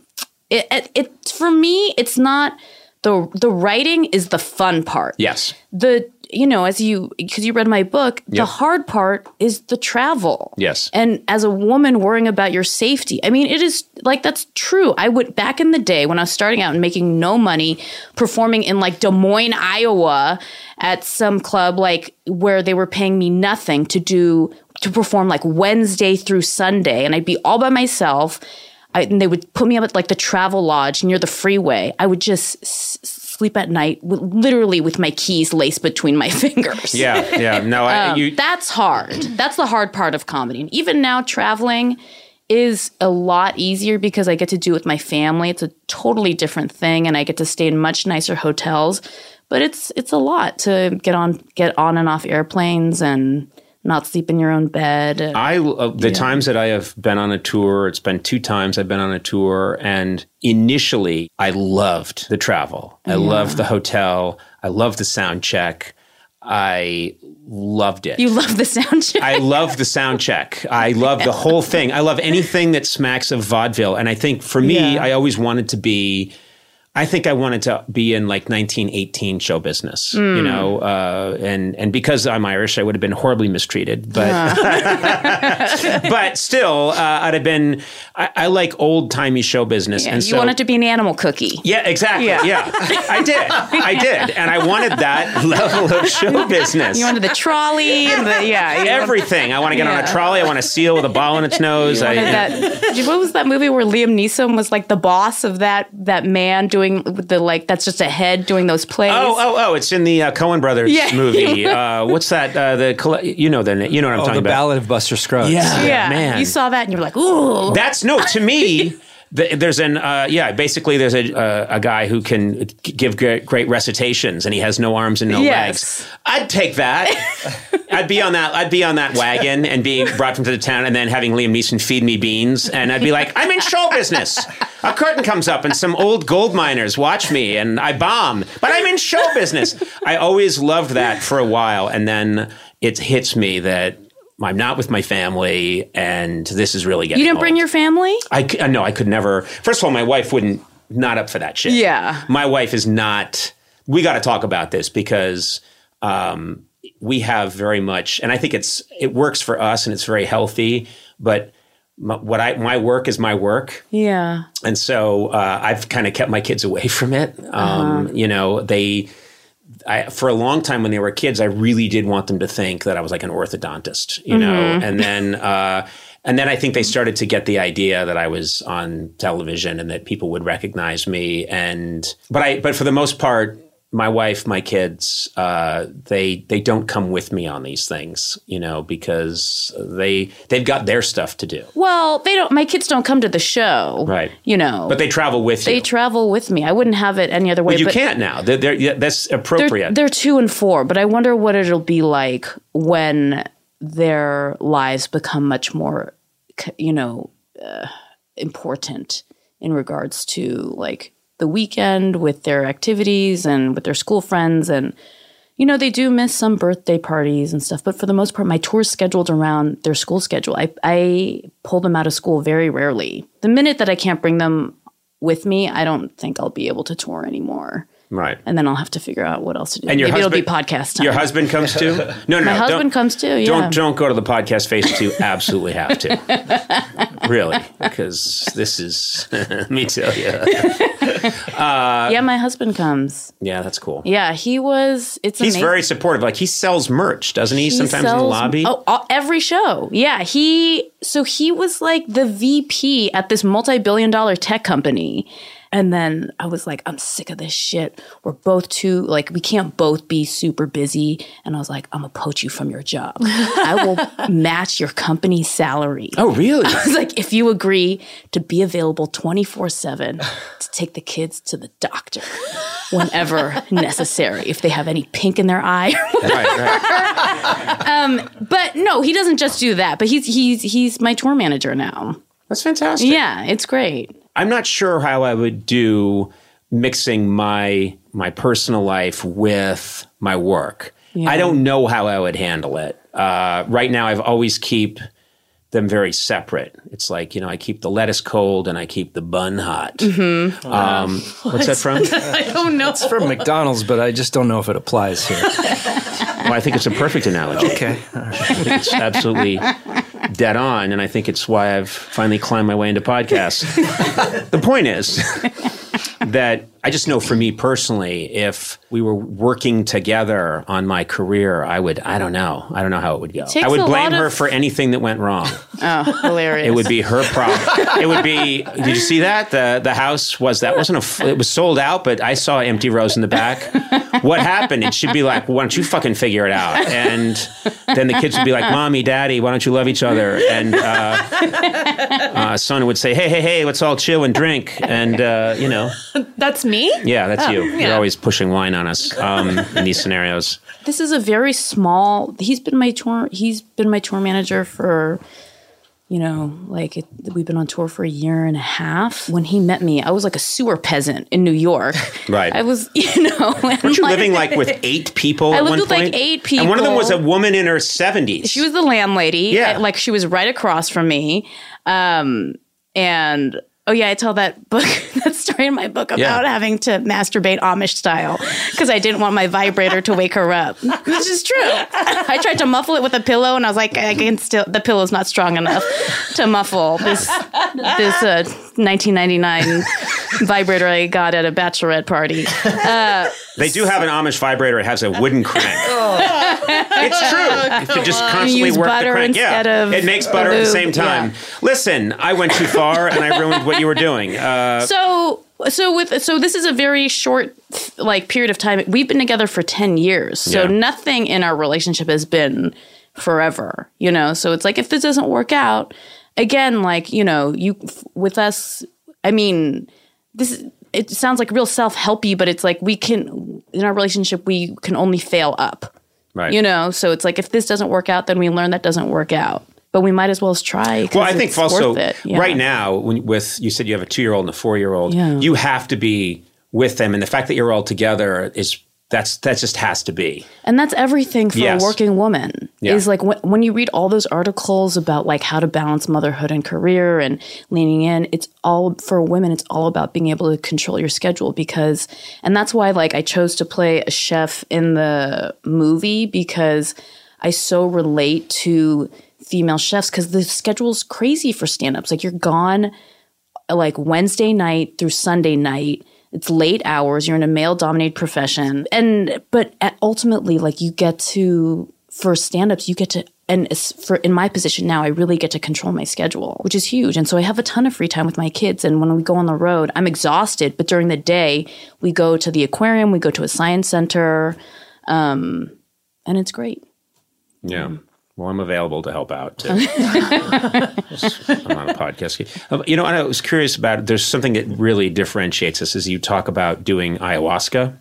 S4: it for me, it's not the writing is the fun part.
S1: Yes.
S4: Because you read my book, the hard part is the travel.
S1: Yes.
S4: And as a woman worrying about your safety, it is that's true. I would, back in the day when I was starting out and making no money, performing in Des Moines, Iowa at some club where they were paying me nothing to perform Wednesday through Sunday. And I'd be all by myself. And they would put me up at the Travel Lodge near the freeway. I would just sleep at night, literally with my keys laced between my fingers.
S1: Yeah. No,
S4: that's hard. That's the hard part of comedy. And even now, traveling is a lot easier because I get to do it with my family. It's a totally different thing, and I get to stay in much nicer hotels. But it's a lot to get on and off airplanes and not sleep in your own bed.
S1: The times that I have been on a tour, it's been 2 times I've been on a tour, and initially I loved the travel. I loved the hotel. I loved the sound check. I loved it.
S4: You love the sound check?
S1: I love the sound check. I love the whole thing. I love anything that smacks of vaudeville. And I think for me, I always wanted to be... I think I wanted to be in 1918 show business, and because I'm Irish, I would have been horribly mistreated, but but still, I'd have been. I like old timey show business, and
S4: you wanted to be an animal cookie.
S1: Yeah, exactly. Yeah, I did, and I wanted that level of show business.
S4: You wanted the trolley and
S1: everything. I want to get on a trolley. I want a seal with a ball in its nose.
S4: What was that movie where Liam Neeson was the boss of that man doing the that's just a head doing those plays?
S1: Oh! It's in the Coen Brothers movie. What's that? You know what I'm talking about?
S6: The Ballad of Buster Scruggs.
S1: Yeah, man.
S4: You saw that and you're like, ooh.
S1: To me. There's there's a guy who can give great recitations, and he has no arms and no legs. I'd take that. I'd be on that wagon and being brought into the town, and then having Liam Neeson feed me beans, and I'd be like, I'm in show business. A curtain comes up, and some old gold miners watch me, and I bomb, but I'm in show business. I always loved that for a while, and then it hits me that I'm not with my family, and this is really getting
S4: You didn't
S1: old.
S4: bring your family?
S1: No, I could never. First of all, my wife not up for that shit.
S4: Yeah.
S1: My wife is not. We got to talk about this because we have very much, and I think it works for us and it's very healthy, but my work is my work.
S4: Yeah.
S1: And so I've kind of kept my kids away from it. For a long time when they were kids, I really did want them to think that I was like an orthodontist, and then I think they started to get the idea that I was on television and that people would recognize me. But for the most part, my wife, my kids, they don't come with me on these things, because they've got their stuff to do.
S4: Well, they don't. My kids don't come to the show,
S1: right?
S4: But
S1: they travel with you.
S4: They travel with me. I wouldn't have it any other way.
S1: Well, you can't now. That's appropriate.
S4: They're 2 and 4, but I wonder what it'll be like when their lives become much more, important in regards to like the weekend with their activities and with their school friends. And, they do miss some birthday parties and stuff. But for the most part, my tour's scheduled around their school schedule. I pull them out of school very rarely. The minute that I can't bring them with me, I don't think I'll be able to tour anymore.
S1: Right.
S4: And then I'll have to figure out what else to do.
S1: And
S4: Maybe it'll be podcast time.
S1: Your husband comes too? No.
S4: My husband comes too, yeah.
S1: Don't go to the podcast face. You absolutely have to. Really. Because this is, let me tell you.
S4: Yeah, my husband comes.
S1: Yeah, that's cool.
S4: Yeah, he's amazing.
S1: Very supportive. Like he sells merch, doesn't he? Sometimes in the lobby?
S4: Oh, every show. Yeah, he was like the VP at this multi-billion-dollar tech company. And then I was like, I'm sick of this shit. We're both we can't both be super busy. And I was like, I'm going to poach you from your job. I will match your company's salary.
S1: Oh, really?
S4: I was like, if you agree to be available 24/7 to take the kids to the doctor whenever necessary, if they have any pink in their eye.
S1: Right.
S4: But no, he doesn't just do that. But he's my tour manager now.
S1: That's fantastic.
S4: Yeah, it's great.
S1: I'm not sure how I would do mixing my personal life with my work. Yeah. I don't know how I would handle it. Right now, I've always keep them very separate. It's like, I keep the lettuce cold and I keep the bun hot. Mm-hmm. What's that from?
S4: I don't know.
S6: It's from McDonald's, but I just don't know if it applies here.
S1: Well, I think it's a perfect analogy.
S6: Okay.
S1: I think it's absolutely dead on, and I think it's why I've finally climbed my way into podcasts. The point is that I just know for me personally, if we were working together on my career, I don't know how it would go. I would blame her for anything that went wrong.
S4: Oh, hilarious.
S1: It would be her problem. It would be, did you see that? The house it was sold out, but I saw empty rows in the back. What happened? It should be like, why don't you fucking figure it out? And then the kids would be like, Mommy, Daddy, why don't you love each other? And son would say, hey, let's all chill and drink. And,
S2: That's me?
S1: Yeah, that's you. Yeah. You're always pushing wine on us in these scenarios.
S4: This is a very small. He's been my tour manager for, we've been on tour for 1.5 years. When he met me, I was like a sewer peasant in New York.
S1: Right.
S4: I was,
S1: Weren't you living with 8 people at one point?
S4: I lived with 8 people.
S1: And one of them was a woman in her 70s.
S4: She was the landlady.
S1: Yeah.
S4: She was right across from me. And... Oh, yeah, I tell that story in my book about having to masturbate Amish style because I didn't want my vibrator to wake her up, which is true. I tried to muffle it with a pillow, and I was like, the pillow's not strong enough to muffle this 1999 vibrator I got at a bachelorette party.
S1: They do have an Amish vibrator. It has a wooden crank. It's true. You should just constantly work the crank. Yeah, it makes butter at the same time. Yeah. Listen, I went too far, and I ruined what you were doing.
S4: So this is a very short period of time. We've been together for 10 years, so nothing in our relationship has been forever. So it's like if this doesn't work out, again, you with us. I mean, it sounds like real self-helpy, but it's like in our relationship we can only fail up.
S1: Right.
S4: So it's like if this doesn't work out, then we learn that doesn't work out. But we might as well try.
S1: Well, I think also right now, you said you have a 2-year-old and a 4-year-old, you have to be with them, and the fact that you're all together that just has to be. And
S4: that's everything for a working woman. Yeah. Is like when you read all those articles about how to balance motherhood and career and leaning in, it's all for women. It's all about being able to control your schedule and that's why I chose to play a chef in the movie because I so relate to female chefs because the schedule's crazy for stand-ups. You're gone Wednesday night through Sunday night. It's late hours. You're in a male-dominated profession. But ultimately, you get to, for stand-ups, you get to in my position now, I really get to control my schedule, which is huge. And so I have a ton of free time with my kids. And when we go on the road, I'm exhausted. But during the day, we go to the aquarium, we go to a science center, and it's great.
S1: Yeah. Well, I'm available to help out, too. I'm on a podcast. And I was curious about, there's something that really differentiates us as you talk about doing ayahuasca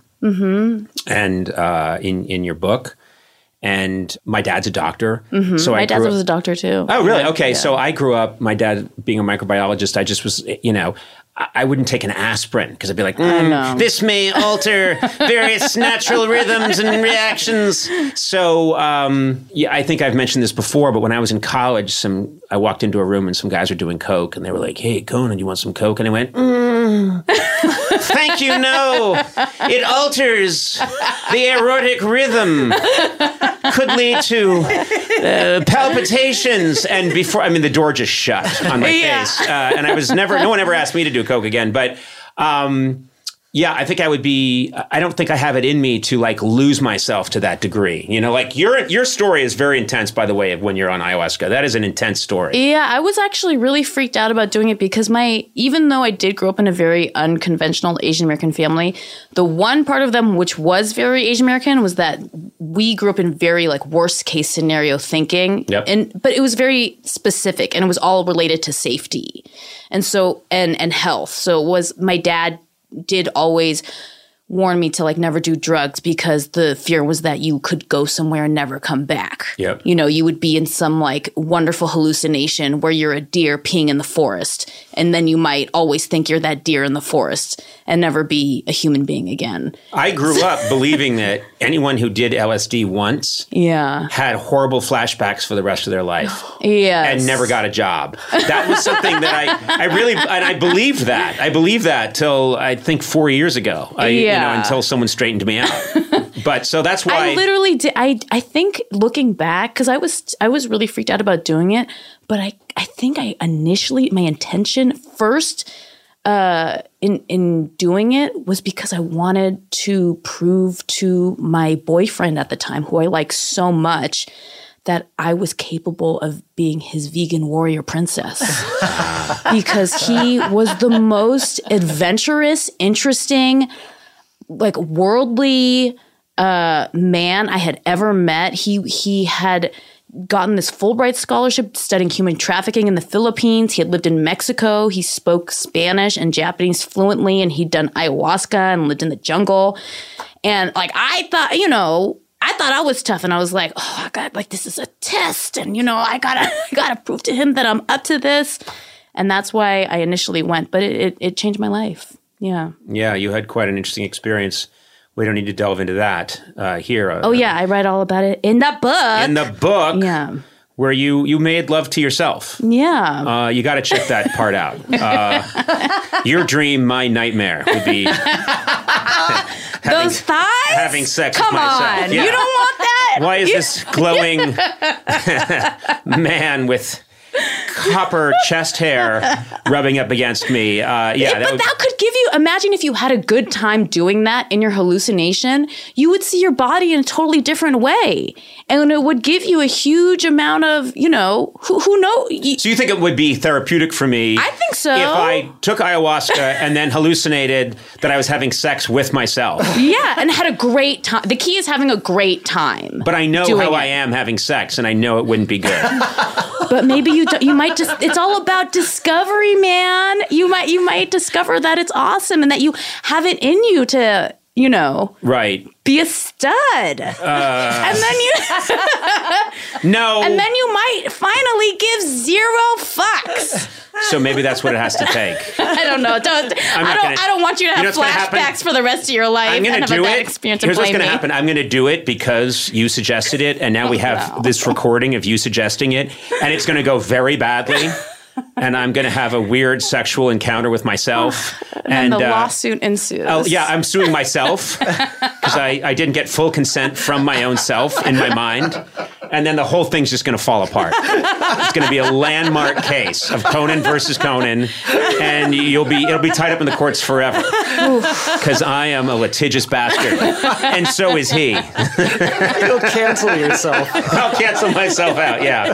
S1: and in your book. And my dad's a doctor. So
S4: my dad was a doctor, too.
S1: Oh, really? Okay. Yeah. So I grew up, my dad being a microbiologist, I just was, I wouldn't take an aspirin because I'd be like, this may alter various natural rhythms and reactions. So, I think I've mentioned this before, but when I was in college, I walked into a room and some guys were doing coke and they were like, hey, Conan, you want some coke? And I went, thank you, no. It alters the aortic rhythm. Could lead to palpitations. And the door just shut on my face. And no one ever asked me to do coke again. But I think I don't think I have it in me to like lose myself to that degree. Like your story is very intense, by the way, of when you're on ayahuasca. That is an intense story.
S4: Yeah, I was actually really freaked out about doing it because even though I did grow up in a very unconventional Asian American family, the one part of them which was very Asian American was that we grew up in very like worst case scenario thinking.
S1: Yep.
S4: But it was very specific and it was all related to safety. And so and health. So my dad did always warn me to like never do drugs because the fear was that you could go somewhere and never come back.
S1: Yep.
S4: You would be in some like wonderful hallucination where you're a deer peeing in the forest. And then you might always think you're that deer in the forest and never be a human being again.
S1: I grew up believing that anyone who did LSD once had horrible flashbacks for the rest of their life.
S4: Yes.
S1: And never got a job. That was something that I believed that. I believed that till I think 4 years ago. Until someone straightened me out. But so that's why
S4: I literally did. I think looking back, because I was really freaked out about doing it, but I think I initially, my intention first in doing it was because I wanted to prove to my boyfriend at the time, who I like so much, that I was capable of being his vegan warrior princess. Because he was the most adventurous, interesting, like worldly man I had ever met. He had gotten this Fulbright scholarship studying human trafficking in the Philippines. He had lived in Mexico. He spoke Spanish and Japanese fluently, and he'd done ayahuasca and lived in the jungle. And like I thought I was tough, and I was like, oh, I got like this is a test, and I gotta prove to him that I'm up to this. And that's why I initially went, but it changed my life. Yeah.
S1: Yeah, you had quite an interesting experience. We don't need to delve into that here.
S4: I read all about it in the book.
S1: In the book,
S4: yeah,
S1: where you made love to yourself.
S4: Yeah.
S1: You got to check that part out. Your dream, my nightmare would be
S4: those thighs?
S1: Having sex
S4: Come
S1: with myself.
S4: on.
S1: Yeah.
S4: You don't want that?
S1: Why is this glowing man with copper chest hair rubbing up against me?
S4: That could give you, imagine if you had a good time doing that in your hallucination, you would see your body in a totally different way. And it would give you a huge amount of, who knows?
S1: So you think it would be therapeutic for me?
S4: I think so.
S1: If I took ayahuasca and then hallucinated that I was having sex with myself.
S4: Yeah, and had a great time. The key is having a great time.
S1: But I know how I am having sex, and I know it wouldn't be good.
S4: But maybe you might just, it's all about discovery, man. You might discover that it's awesome and that you have it in you to,
S1: right,
S4: be a stud. And then
S1: no.
S4: And then you might finally give 0 fucks.
S1: So maybe that's what it has to take.
S4: I don't know. I don't want you to have flashbacks for the rest of your life.
S1: I'm going to do it.
S4: Experience.
S1: Here's what's going to happen. I'm going to do it because you suggested it, and now we have this recording of you suggesting it, and it's going to go very badly. And I'm going to have a weird sexual encounter with myself.
S4: And the lawsuit ensues.
S1: Oh, yeah, I'm suing myself because I didn't get full consent from my own self in my mind. And then the whole thing's just going to fall apart. It's going to be a landmark case of Conan versus Conan, and it'll be tied up in the courts forever. Because I am a litigious bastard, and so is he.
S6: You'll cancel yourself.
S1: I'll cancel myself out. Yeah,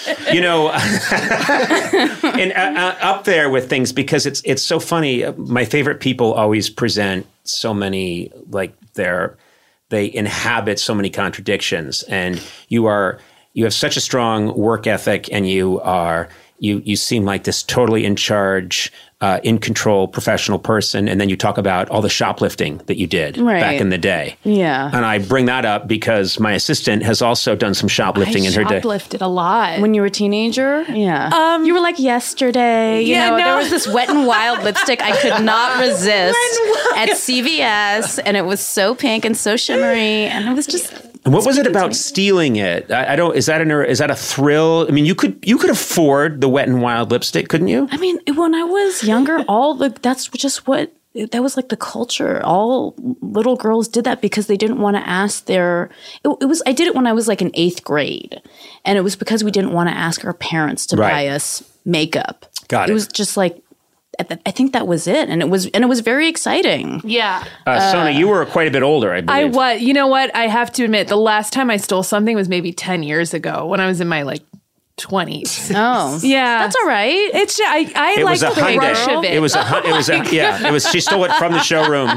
S1: and up there with things, because it's so funny. My favorite people always present so many, like they inhabit so many contradictions, and you have such a strong work ethic, and you seem like this totally in charge, in control professional person. And then you talk about all the shoplifting that you did back in the day.
S4: Yeah.
S1: And I bring that up because my assistant has also done some shoplifting in her day.
S2: I shoplifted a lot.
S4: When you were a teenager? Yeah. You were like yesterday. There was this Wet n Wild lipstick I could not resist at CVS, and it was so pink and so shimmery, and it was just...
S1: And what was it about stealing it? Is that a thrill? I mean, you could afford the Wet n Wild lipstick, couldn't you?
S4: I mean, when I was younger, that was like the culture. All little girls did that because they didn't want to ask I did it when I was like in 8th grade. And it was because we didn't want to ask our parents to buy us makeup.
S1: Got it.
S4: It was just like, I think that was it. And it was very exciting.
S2: Yeah.
S1: Sona, you were quite a bit older, I believe.
S2: I was. You know what? I have to admit, the last time I stole something was maybe 10 years ago when I was in my 20s.
S4: Oh.
S2: Yeah.
S4: That's all right.
S2: It's just, I like the rush of it.
S1: She stole it from the showroom.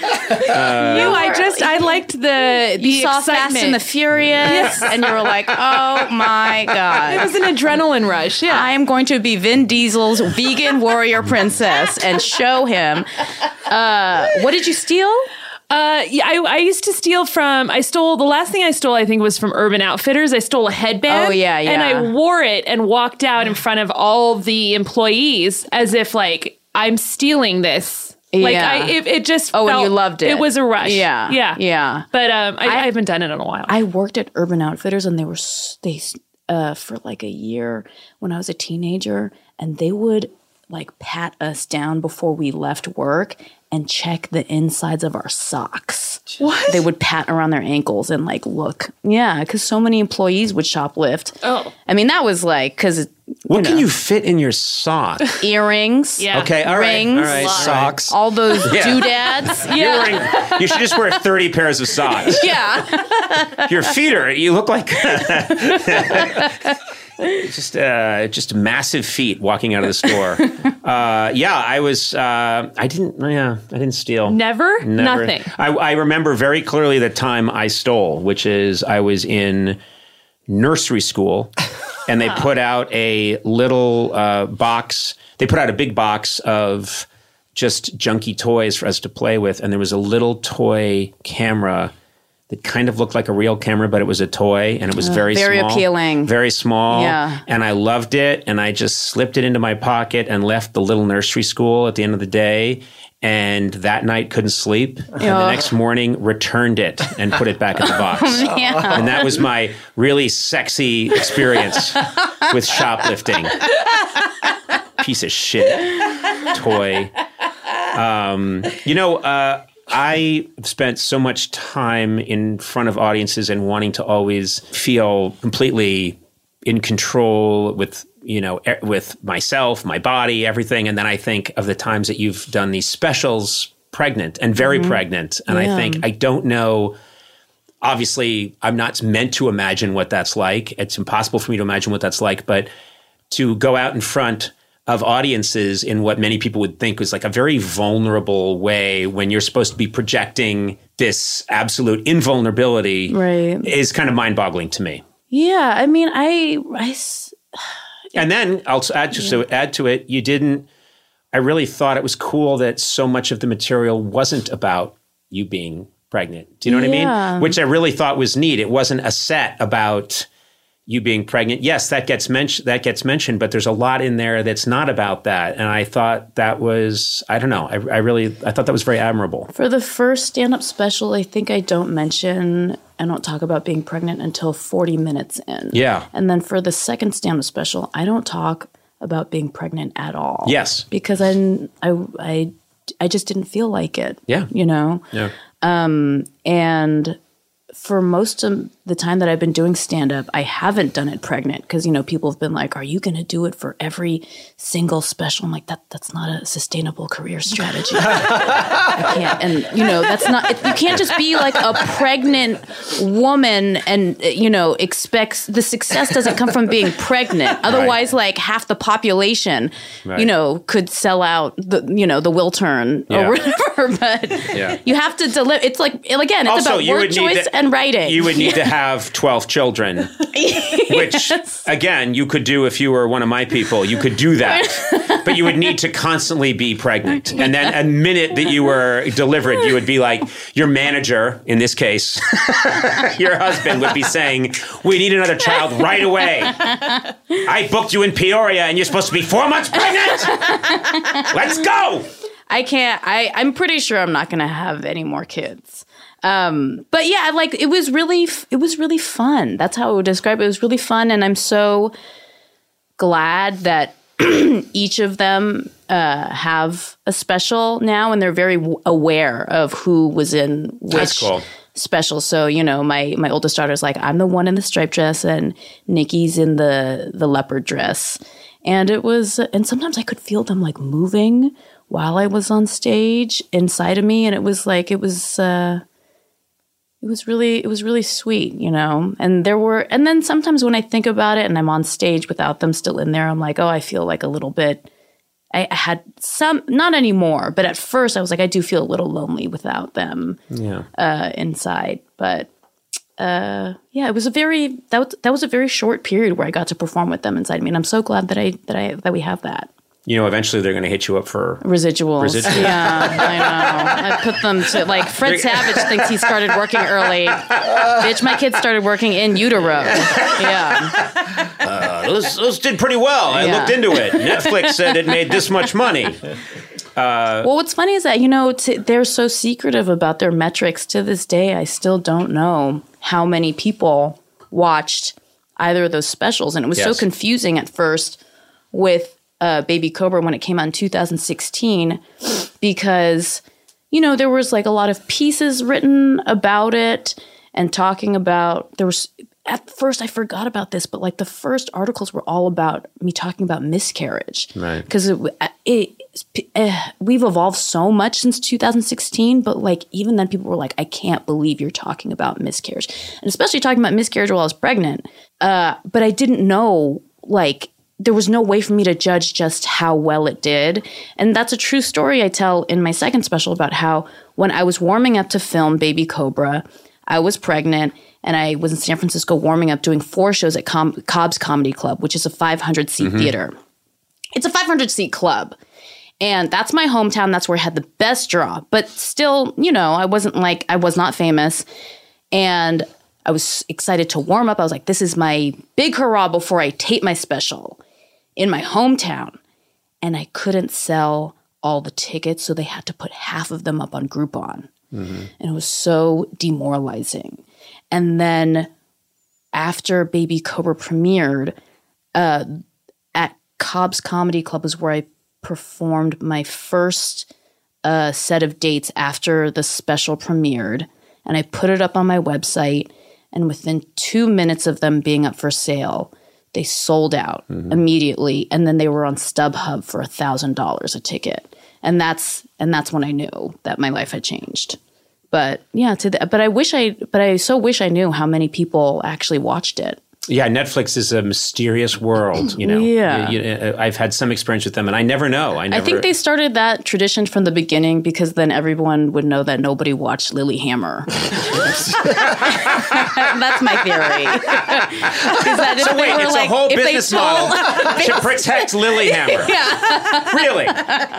S2: I liked the
S4: You saw
S2: excitement.
S4: Fast and the Furious, and you were like, oh my God.
S2: It was an adrenaline rush. Yeah.
S4: I am going to be Vin Diesel's vegan warrior princess and show him. What did you steal?
S2: I used to steal the last thing I stole, I think, was from Urban Outfitters. I stole a headband.
S4: Oh, yeah.
S2: And I wore it and walked out in front of all the employees as if, like, I'm stealing this. Like, it just felt...
S4: and you loved it.
S2: It was a rush.
S4: Yeah.
S2: Yeah.
S4: Yeah.
S2: But I haven't done it in a while.
S4: I worked at Urban Outfitters, and they for like a year when I was a teenager, and they would, like, pat us down before we left work and check the insides of our socks.
S2: What?
S4: They would pat around their ankles and like look. Yeah, because so many employees would shoplift.
S2: Oh.
S4: I mean, that was like, because...
S1: What can you fit in your sock?
S4: Earrings.
S2: Yeah.
S1: Okay, all right.
S4: Rings.
S1: All right.
S6: Socks.
S4: All those doodads. Yeah.
S1: You should just wear 30 pairs of socks.
S4: Yeah.
S1: Your feet you look like... just massive feet walking out of the store. I didn't steal.
S2: Never? Nothing.
S1: I remember very clearly the time I stole, which is I was in nursery school, and they put out a little box. They put out a big box of just junky toys for us to play with, and there was a little toy camera that kind of looked like a real camera, but it was a toy, and it was very small.
S4: Appealing.
S1: Very small.
S4: Yeah.
S1: And I loved it, and I just slipped it into my pocket and left the little nursery school at the end of the day, and that night couldn't sleep. And the next morning, returned it and put it back in the box.
S4: Yeah.
S1: And that was my really sexy experience with shoplifting. Piece of shit toy. I spent so much time in front of audiences and wanting to always feel completely in control with myself, my body, everything. And then I think of the times that you've done these specials pregnant and very pregnant. And I think, I don't know, obviously I'm not meant to imagine what that's like. It's impossible for me to imagine what that's like, but to go out in front of audiences in what many people would think was like a very vulnerable way when you're supposed to be projecting this absolute invulnerability is kind of mind-boggling to me.
S4: Yeah, I mean,
S1: and then I'll add to it, I really thought it was cool that so much of the material wasn't about you being pregnant. Do you know what I mean? Which I really thought was neat. It wasn't a set about you being pregnant. Yes, that gets mentioned, but there's a lot in there that's not about that. And I thought that was, I don't know, I thought that was very admirable.
S4: For the first stand-up special, I think I don't talk about being pregnant until 40 minutes in.
S1: Yeah.
S4: And then for the second stand-up special, I don't talk about being pregnant at all.
S1: Yes.
S4: Because I just didn't feel like it.
S1: Yeah.
S4: You know?
S1: Yeah.
S4: And for most of the time that I've been doing stand-up, I haven't done it pregnant because, you know, people have been like, are you going to do it for every single special? I'm like, that's not a sustainable career strategy. I can't. And, you know, that's not, you can't just be like a pregnant woman and, you know, expects the success doesn't come from being pregnant. Otherwise, like half the population, you know, could sell out the, you know, the Wiltern or whatever. But you have to deliver. It's like, again, it's
S1: also,
S4: about word choice and writing.
S1: You would need to have 12 children, which, again, you could do if you were one of my people. You could do that. But you would need to constantly be pregnant. And then a minute that you were delivered, you would be like, your manager, in this case, your husband would be saying, we need another child right away. I booked you in Peoria and you're supposed to be 4 months pregnant. Let's go.
S4: I can't. I'm pretty sure I'm not going to have any more kids. But yeah, like it was really fun. That's how I would describe it. It was really fun, and I'm so glad that each of them have a special now, and they're very aware of who was in which special. So, you know, my oldest daughter's like, I'm the one in the striped dress, and Nikki's in the leopard dress, and it was. And sometimes I could feel them like moving while I was on stage inside of me, and it was like it was really sweet, you know. And then sometimes when I think about it and I'm on stage without them still in there, I'm like, oh, I feel like a little bit. I had some, not anymore, but at first I was like, I do feel a little lonely without them inside. But it was that was a very short period where I got to perform with them inside me, and I'm so glad that we have that.
S1: You know, eventually they're going to hit you up for
S4: residuals. Yeah, I know. I put them to, like, Fred Savage thinks he started working early. Bitch, my kids started working in utero. Yeah.
S1: Those did pretty well. I looked into it. Netflix said it made this much money.
S4: Well, what's funny is that, you know, they're so secretive about their metrics. To this day, I still don't know how many people watched either of those specials. And it was so confusing at first with Baby Cobra when it came out in 2016, because, you know, there was like a lot of pieces written about it and talking about, there was, at first I forgot about this, but like the first articles were all about me talking about miscarriage. Right. Because we've evolved so much since 2016, but like even then people were like, I can't believe you're talking about miscarriage. And especially talking about miscarriage while I was pregnant. But I didn't know, like, there was no way for me to judge just how well it did. And that's a true story I tell in my second special about how when I was warming up to film Baby Cobra, I was pregnant and I was in San Francisco warming up doing 4 shows at Cobb's Comedy Club, which is a 500-seat theater. It's a 500-seat club. And that's my hometown. That's where I had the best draw. But still, you know, I was not famous. And I was excited to warm up. I was like, this is my big hurrah before I tape my special in my hometown. And I couldn't sell all the tickets, so they had to put half of them up on Groupon. And it was so demoralizing. And then after Baby Cobra premiered, at Cobb's Comedy Club was where I performed my first set of dates after the special premiered. And I put it up on my website. And within 2 minutes of them being up for sale, they sold out immediately. And then they were on StubHub for $1,000 a ticket. And that's when I knew that my life had changed. But yeah, but I so wish I knew how many people actually watched it.
S1: Yeah, Netflix is a mysterious world, you know.
S4: Yeah.
S1: I've had some experience with them, and I never know.
S4: I think they started that tradition from the beginning because then everyone would know that nobody watched Lilyhammer. That's my theory.
S1: So wait, it's a whole business model to protect Lilyhammer.
S4: Yeah.
S1: Really?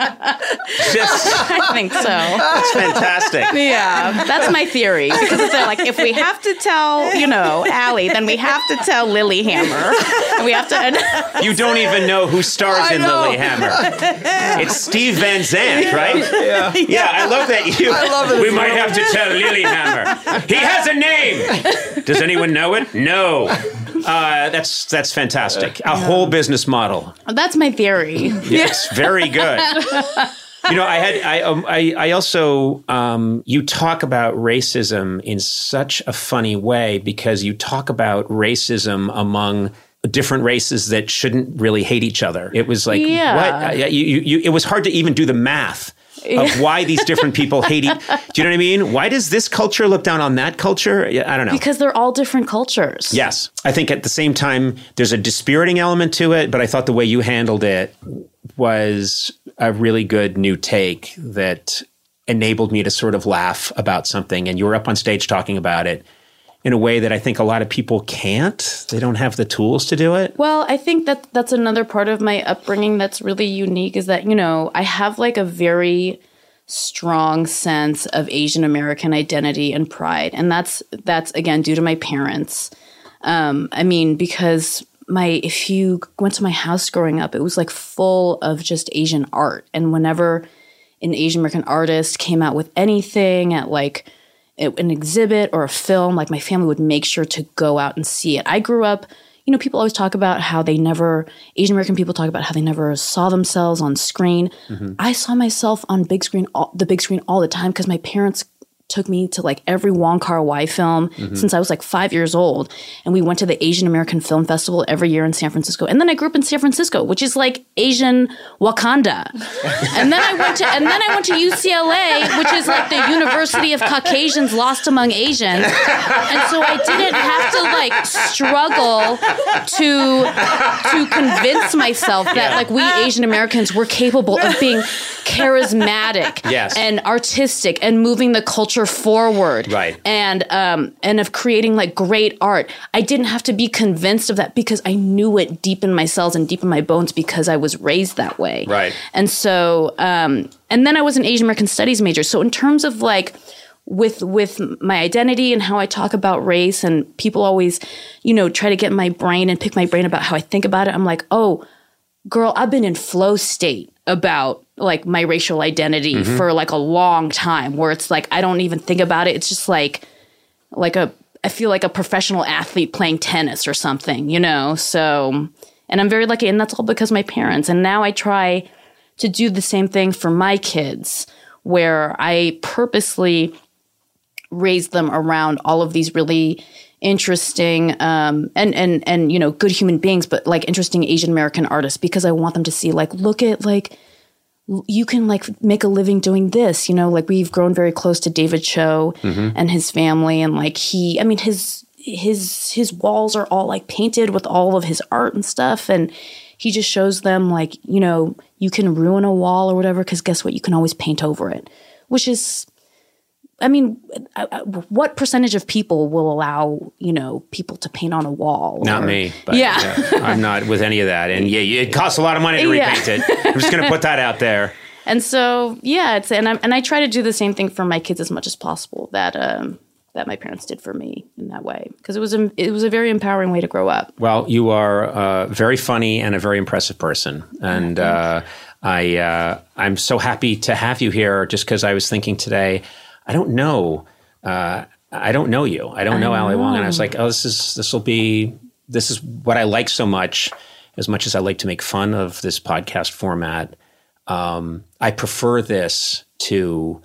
S4: I think so.
S1: That's fantastic.
S4: Yeah, that's my theory. Because they're like, if we have to tell, you know, Allie, then we have to tell Lilyhammer. And we have to.
S1: You don't even know who stars in Lilyhammer. It's Steve Van Zandt, right? Yeah, I love that. I love it. We might have to tell Lilyhammer. He has a name. Does anyone know it? No. That's fantastic. A whole business model.
S4: That's my theory.
S1: Yes, very good. I also, you talk about racism in such a funny way because you talk about racism among different races that shouldn't really hate each other. It was like, what? It was hard to even do the math of why these different people hate each. Do you know what I mean? Why does this culture look down on that culture? I don't know.
S4: Because they're all different cultures.
S1: Yes. I think at the same time, there's a dispiriting element to it, but I thought the way you handled it was a really good new take that enabled me to sort of laugh about something. And you were up on stage talking about it in a way that I think a lot of people can't. They don't have the tools to do it.
S4: Well, I think that's another part of my upbringing that's really unique is that, I have like a very strong sense of Asian American identity and pride. And that's again, due to my parents. Because if you went to my house growing up, it was like full of just Asian art. And whenever an Asian American artist came out with anything at like an exhibit or a film, like my family would make sure to go out and see it. I grew up, people always talk about how Asian American people talk about how they never saw themselves on screen. Mm-hmm. I saw myself on the big screen all the time because my parents took me to like every Wong Kar-wai film since I was like 5 years old. And we went to the Asian American Film Festival every year in San Francisco. And then I grew up in San Francisco, which is like Asian Wakanda. and then I went to UCLA, which is like the University of Caucasians lost among Asians. And so I didn't have to like struggle to convince myself that like we Asian Americans were capable of being charismatic and artistic and moving the culture forward,
S1: right?
S4: And of creating like great art. I didn't have to be convinced of that because I knew it deep in my cells and deep in my bones because I was raised that way,
S1: right? And
S4: so, and then I was an Asian American Studies major. So in terms of like with my identity and how I talk about race, and people always, try to get in my brain and pick my brain about how I think about it. I'm like, oh, girl, I've been in flow state about like my racial identity for like a long time, where it's like I don't even think about it. It's just I feel like a professional athlete playing tennis or something, So, and I'm very lucky, and that's all because of my parents. And now I try to do the same thing for my kids, where I purposely raise them around all of these really interesting and good human beings, but like interesting Asian American artists, because I want them to see like, look at like, you can like make a living doing this, like we've grown very close to David Cho and his family. And like his walls are all like painted with all of his art and stuff. And he just shows them like, you can ruin a wall or whatever, because guess what? You can always paint over it, which is, what percentage of people will allow, people to paint on a wall?
S1: Not me. But I'm not with any of that. And it costs a lot of money to repaint it. I'm just going to put that out there.
S4: And so, and I try to do the same thing for my kids as much as possible that my parents did for me in that way, because it was a very empowering way to grow up.
S1: Well, you are very funny and a very impressive person. And I'm so happy to have you here, just because I was thinking today, I don't know you. I don't know Ali Wong. And I was like, oh, this is what I like so much as I like to make fun of this podcast format. I prefer this to,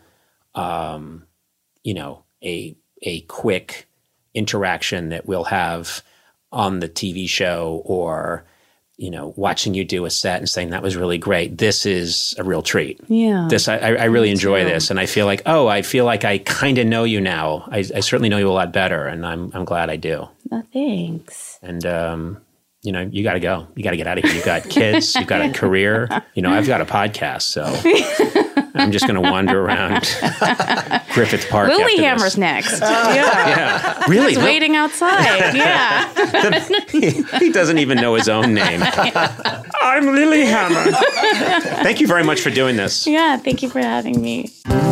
S1: a quick interaction that we'll have on the TV show, or, watching you do a set and saying that was really great. This is a real treat.
S4: Yeah.
S1: I really enjoy this. And I feel like, I kind of know you now. I certainly know you a lot better, and I'm glad I do.
S4: Oh, thanks.
S1: And, you got to go. You got to get out of here. You've got kids. You've got a career. I've got a podcast, so I'm just going to wander around Griffith Park.
S4: Lilyhammer's next.
S1: Yeah. Really?
S4: He's waiting outside. Yeah.
S1: He doesn't even know his own name. I'm Lilyhammer. Thank you very much for doing this.
S4: Yeah, thank you for having me.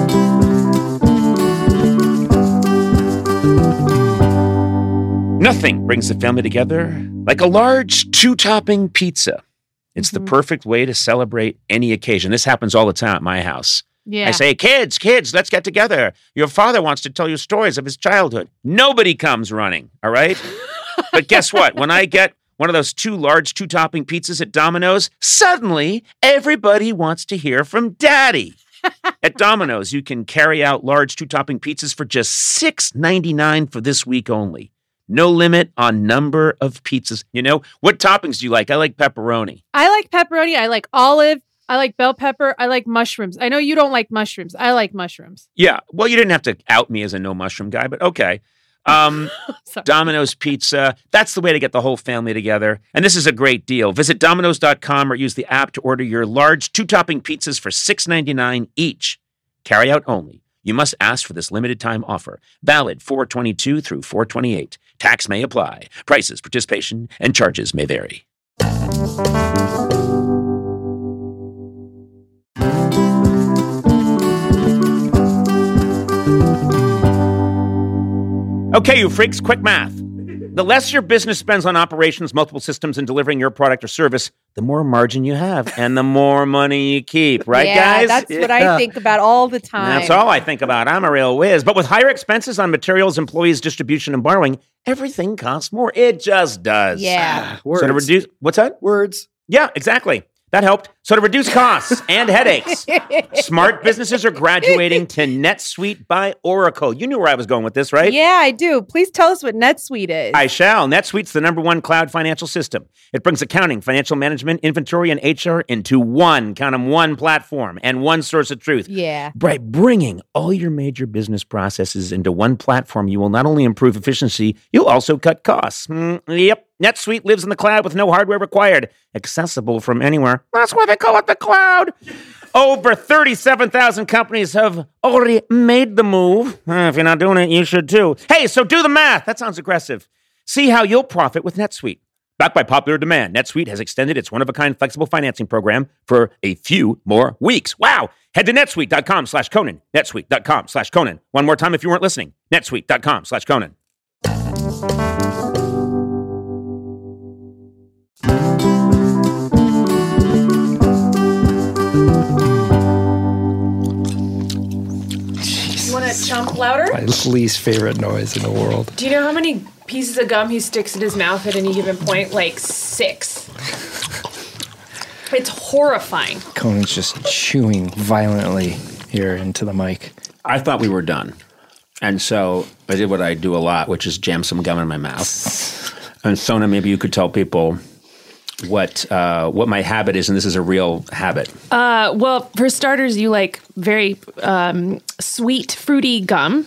S1: Nothing brings the family together like a large 2-topping pizza. It's the perfect way to celebrate any occasion. This happens all the time at my house.
S2: Yeah.
S1: I say, kids, let's get together. Your father wants to tell you stories of his childhood. Nobody comes running, all right? But guess what? When I get one of those 2 large 2-topping pizzas at Domino's, suddenly everybody wants to hear from Daddy. At Domino's, you can carry out large 2-topping pizzas for just $6.99 for this week only. No limit on number of pizzas. You know, what toppings do you like? I like pepperoni.
S2: I like pepperoni. I like olive. I like bell pepper. I like mushrooms. I know you don't like mushrooms. I like mushrooms.
S1: Yeah. Well, you didn't have to out me as a no mushroom guy, but okay. Domino's Pizza. That's the way to get the whole family together. And this is a great deal. Visit Domino's.com or use the app to order your large 2-topping pizzas for $6.99 each. Carry out only. You must ask for this limited time offer. Valid 4/22 through 4/28. Tax may apply. Prices, participation, and charges may vary. Okay, you freaks, quick math. The less your business spends on operations, multiple systems, and delivering your product or service, the more margin you have and the more money you keep. Right, guys?
S2: That's what I think about all the time.
S1: That's all I think about. I'm a real whiz. But with higher expenses on materials, employees, distribution, and borrowing, everything costs more. It just does.
S2: Yeah.
S6: Words.
S1: So to reduce, what's that?
S6: Words.
S1: Yeah, exactly. That helped. So to reduce costs and headaches, smart businesses are graduating to NetSuite by Oracle. You knew where I was going with this, right?
S2: Yeah, I do. Please tell us what NetSuite is.
S1: I shall. NetSuite's the #1 cloud financial system. It brings accounting, financial management, inventory, and HR into one platform and one source of truth.
S2: Yeah.
S1: By bringing all your major business processes into one platform, you will not only improve efficiency, you'll also cut costs. Yep. NetSuite lives in the cloud with no hardware required, accessible from anywhere. That's why they call it the cloud. Over 37,000 companies have already made the move. If you're not doing it, you should too. Hey, so do the math. That sounds aggressive. See how you'll profit with NetSuite. Backed by popular demand, NetSuite has extended its one-of-a-kind flexible financing program for a few more weeks. Wow! Head to netsuite.com/Conan. netsuite.com/Conan. One more time if you weren't listening. netsuite.com/Conan.
S2: You want to chomp louder?
S6: My least favorite noise in the world.
S2: Do you know how many pieces of gum he sticks in his mouth at any given point? Like 6. It's horrifying.
S6: Conan's just chewing violently here into the mic.
S1: I thought we were done. And so I did what I do a lot, which is jam some gum in my mouth. And Sona, maybe you could tell people what my habit is, and this is a real habit.
S2: Well, for starters, you like very sweet, fruity gum.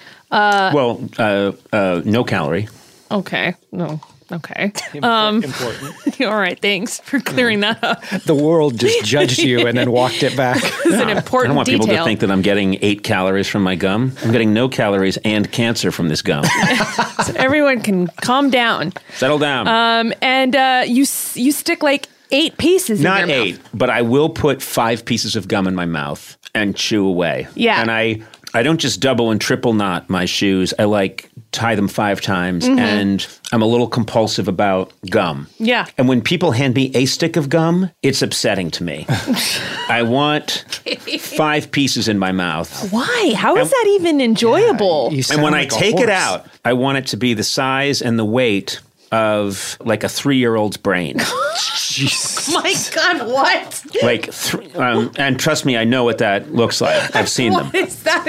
S1: No calorie.
S2: Okay. No. Okay.
S6: Important.
S2: All right. Thanks for clearing that up.
S6: The world just judged you and then walked it back.
S2: It's an important detail.
S1: I don't want people to think that I'm getting 8 calories from my gum. I'm getting no calories and cancer from this gum.
S2: So everyone can calm down.
S1: Settle down.
S2: And you stick like 8 pieces in your mouth.
S1: Not 8, but I will put 5 pieces of gum in my mouth and chew away.
S2: Yeah.
S1: And I don't just double and triple knot my shoes. I tie them 5 times, and I'm a little compulsive about gum.
S2: Yeah.
S1: And when people hand me a stick of gum, it's upsetting to me. I want 5 pieces in my mouth.
S2: Why? How is that even enjoyable?
S1: And when I take it out, I want it to be the size and the weight of like a 3-year-old's brain.
S6: Jesus.
S2: My God, what?
S1: And trust me, I know what that looks like. I've seen them.
S2: What is that?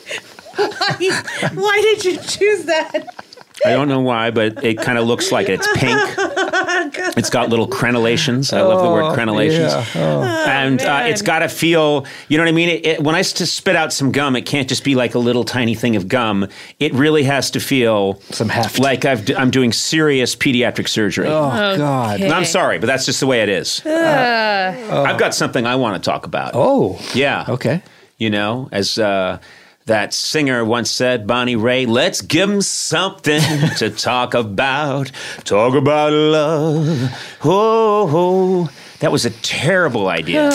S2: Why did you choose that?
S1: I don't know why, but it kind of looks like it. It's pink. It's got little crenellations. I love the word crenellations. Yeah. And it's got to feel, you know what I mean? When I spit out some gum, it can't just be like a little tiny thing of gum. It really has to feel
S6: some heft.
S1: Like I'm doing serious pediatric surgery.
S6: Oh, God.
S1: And I'm sorry, but that's just the way it is. I've got something I want to talk about.
S6: Oh.
S1: Yeah.
S6: Okay.
S1: You know, as that singer once said, Bonnie Raitt, let's give them something to talk about. Talk about love. Oh. That was a terrible idea.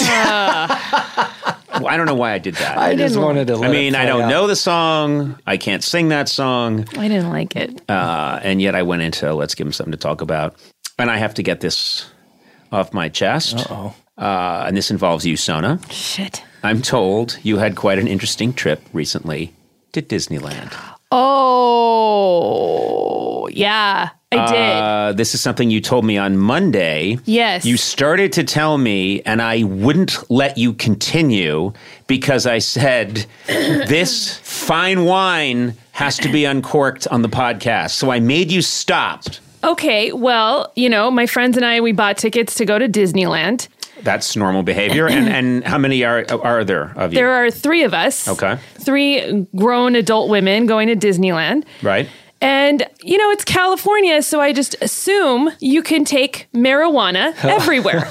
S1: I don't know why I did that.
S6: I just wanted to let it
S1: I don't
S6: out.
S1: know the song. I can't sing that song.
S2: I didn't like it.
S1: And yet I went into let's give them something to talk about. And I have to get this off my chest.
S6: Uh-oh.
S1: And this involves you, Sona.
S2: Shit.
S1: I'm told you had quite an interesting trip recently to Disneyland.
S2: Oh, yeah. I did.
S1: This is something you told me on Monday.
S2: Yes.
S1: You started to tell me, and I wouldn't let you continue because I said, this fine wine has to be uncorked on the podcast. So I made you stop.
S2: Okay, well, my friends and I, we bought tickets to go to Disneyland.
S1: That's normal behavior. And how many are there of you?
S2: There are 3 of us.
S1: Okay.
S2: 3 grown adult women going to Disneyland.
S1: Right.
S2: And, it's California, so I just assume you can take marijuana everywhere.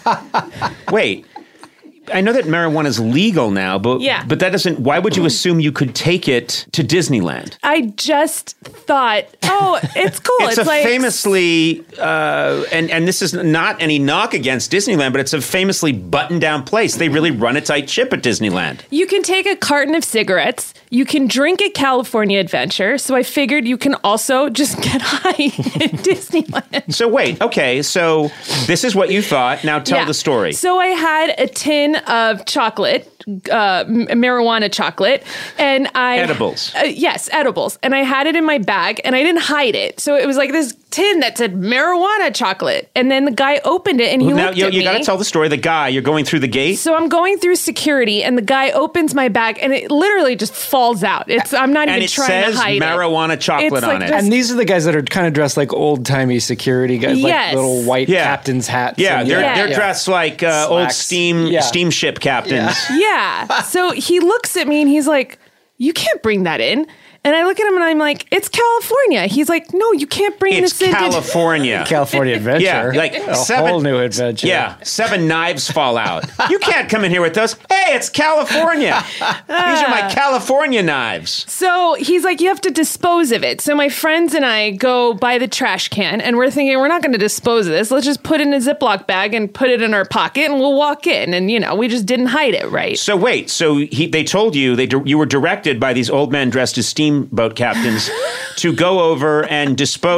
S1: Wait. I know that marijuana is legal now, but that doesn't. Why would you assume you could take it to Disneyland?
S2: I just thought, it's cool.
S1: It's a like famously, and this is not any knock against Disneyland, but it's a famously buttoned down place. They really run a tight ship at Disneyland.
S2: You can take a carton of cigarettes. You can drink at California Adventure. So I figured you can also just get high at Disneyland.
S1: So wait, okay. So this is what you thought. Now tell the story.
S2: So I had a tin of chocolate, marijuana chocolate, and
S1: edibles.
S2: Yes, edibles, and I had it in my bag, and I didn't hide it. So it was like this tin that said marijuana chocolate, and then the guy opened it, and he looked at me.
S1: You got to tell the story. The guy, you're going through the gate.
S2: So I'm going through security, and the guy opens my bag, and it literally just falls out. I'm not even trying to hide it.
S1: And it says marijuana chocolate on it.
S6: And these are the guys that are kind of dressed like old-timey security guys, like little white captain's hats.
S1: Yeah, they're dressed like old steamship captains.
S2: Yeah. So he looks at me and he's like, "You can't bring that in." And I look at him and I'm like, "It's California." He's like, "No, you can't bring this in."
S1: It's California.
S6: California Adventure.
S1: Yeah, like
S6: a whole new adventure.
S1: Yeah, 7 knives fall out. You can't come in here with those. Hey, it's California. These are my California knives.
S2: So he's like, "You have to dispose of it." So my friends and I go by the trash can and we're thinking, we're not going to dispose of this. Let's just put it in a Ziploc bag and put it in our pocket and we'll walk in. And, we just didn't hide it, right?
S1: So wait, they told you, you were directed by these old men dressed as steamboat captains to go over and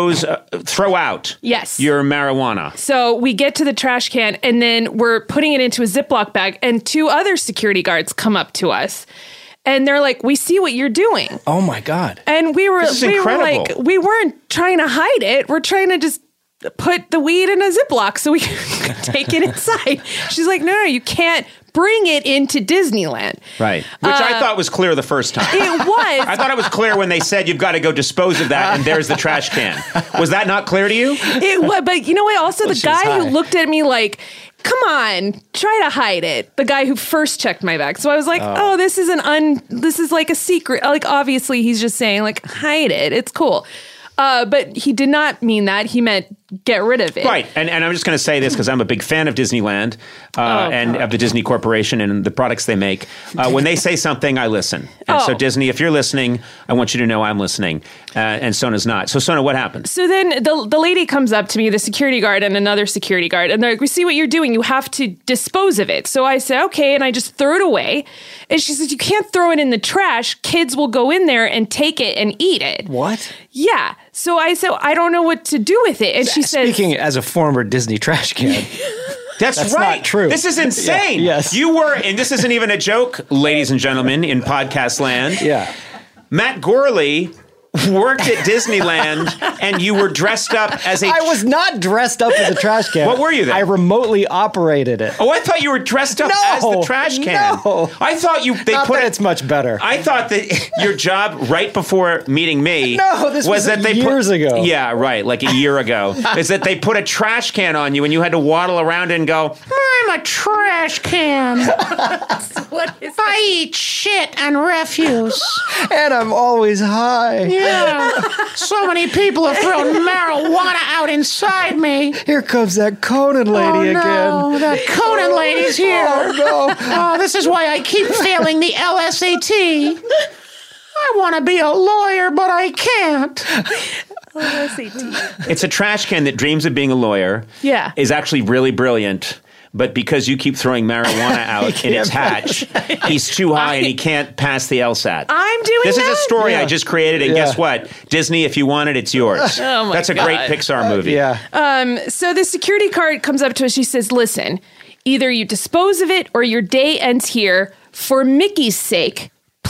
S1: throw out your marijuana.
S2: So we get to the trash can and then we're putting it into a Ziploc bag and 2 other security guards come up to us. And they're like, "We see what you're doing."
S6: Oh my God.
S2: And we were like, we weren't trying to hide it. We're trying to just put the weed in a Ziploc so we can take it inside. She's like, no, you can't bring it into Disneyland.
S1: Right. Which I thought was clear the first time.
S2: It was.
S1: I thought it was clear when they said you've got to go dispose of that and there's the trash can. Was that not clear to you?
S2: It was, but you know what? Also, the guy who looked at me like, "Come on, try to hide it." The guy who first checked my bag. So I was like, this is like a secret. Like, obviously he's just saying like, hide it. It's cool. But he did not mean that. He meant get rid of it.
S1: Right. And I'm just going to say this because I'm a big fan of Disneyland and of the Disney Corporation and the products they make. When they say something, I listen. And so Disney, if you're listening, I want you to know I'm listening. And Sona's not. So Sona, what happened?
S2: So then the lady comes up to me, the security guard and another security guard, and they're like, "We see what you're doing. You have to dispose of it." So I said, "Okay," and I just threw it away. And she says, "You can't throw it in the trash. Kids will go in there and take it and eat it."
S6: What?
S2: Yeah. So I said, "I don't know what to do with it." And she said,
S6: "Speaking as a former Disney trash can."
S1: That's
S6: right. Not true.
S1: This is insane.
S6: Yes.
S1: You were, and this isn't even a joke, ladies and gentlemen, in podcast land.
S6: Yeah.
S1: Matt Gorley worked at Disneyland and you were dressed up as a...
S6: I was not dressed up as a trash can.
S1: What were you then?
S6: I remotely operated it.
S1: Oh, I thought you were dressed up as the trash can.
S6: No.
S1: I thought
S6: it's much better.
S1: I thought that your job right before meeting me
S6: was that years ago.
S1: Yeah, right, like a year ago. Is that they put a trash can on you and you had to waddle around and go, "I'm a trash can. I eat shit and refuse.
S6: And I'm always high.
S1: Yeah. So many people have thrown marijuana out inside me.
S6: Here comes that Conan lady again.
S1: Oh, that Conan lady's here.
S6: Oh, no.
S1: Oh, this is why I keep failing the LSAT. I want to be a lawyer, but I can't. LSAT. It's a trash can that dreams of being a lawyer.
S2: Yeah.
S1: Is actually really brilliant. But because you keep throwing marijuana out in its hatch, he's too high and he can't pass the LSAT.
S2: I'm doing
S1: This
S2: that?
S1: is a story I just created, and guess what? Disney, if you want it, it's yours.
S2: Oh my
S1: That's a
S2: God.
S1: great Pixar movie.
S6: Yeah.
S2: So the security guard comes up to us. She says, "Listen, either you dispose of it or your day ends here. For Mickey's sake,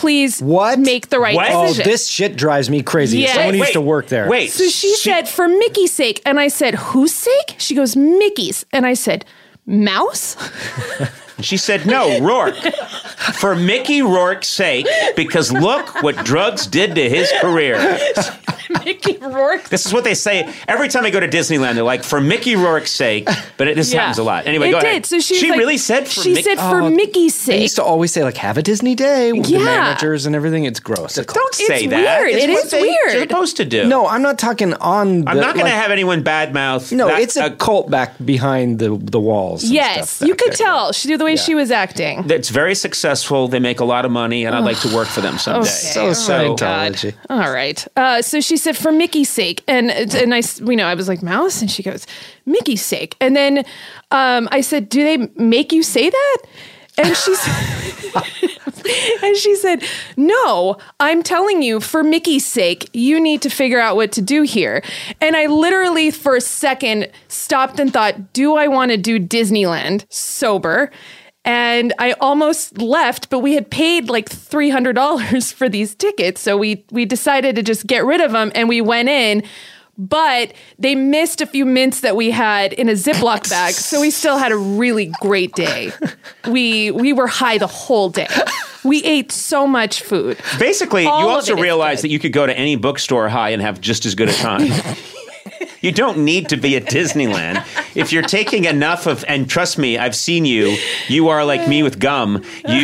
S2: please
S8: What?
S2: make the right
S8: Oh,
S2: decision?
S8: this shit drives me crazy.
S2: Yeah.
S8: Someone used
S1: Wait,
S8: to work there.
S1: Wait.
S2: So she said, for Mickey's sake. And I said, whose sake? She goes, Mickey's. And I said, Mouse?
S1: She said, no, Rourke. For Mickey Rourke's sake, because look what drugs did to his career.
S2: Mickey Rourke?
S1: This is what they say every time I go to Disneyland. They're like, for Mickey Rourke's sake. But this happens a lot. Anyway,
S2: it
S1: go
S2: did.
S1: ahead.
S2: So she was
S1: really said for
S2: She
S1: Mickey.
S2: said for Mickey's
S8: They
S2: sake.
S8: used to always say, like, have a Disney day with the
S2: Yeah.
S8: managers and everything. It's gross.
S1: Don't say
S2: It's
S1: that.
S2: weird.
S1: It's
S2: It
S1: what
S2: is
S1: they're
S2: weird.
S1: supposed to do.
S8: No, I'm not talking on the...
S1: I'm not going to
S8: like-
S1: have anyone badmouth.
S8: No,
S1: that-
S8: it's a cult back behind the walls. and
S2: Yes,
S8: stuff
S2: you
S8: back
S2: could
S8: there.
S2: tell. She did the way she was acting.
S1: It's very successful. They make a lot of money, and I'd like to work for them someday.
S8: So Scientology.
S2: All right. So she said, for Mickey's sake. And I, I was like, Mouse? And she goes, Mickey's sake. And then I said, do they make you say that? And she said, and she said, no, I'm telling you, for Mickey's sake, you need to figure out what to do here. And I literally, for a second, stopped and thought, do I want to do Disneyland sober? And I almost left, but we had paid like $300 for these tickets. So we decided to just get rid of them, and we went in. But they missed a few mints that we had in a Ziploc bag. So we still had a really great day. We were high the whole day. We ate so much food.
S1: Basically,
S2: All
S1: you
S2: of
S1: also
S2: it is
S1: realize
S2: good.
S1: that you could go to any bookstore high and have just as good a time. You don't need to be at Disneyland. If you're taking enough of, and trust me, I've seen you. You are like me with gum.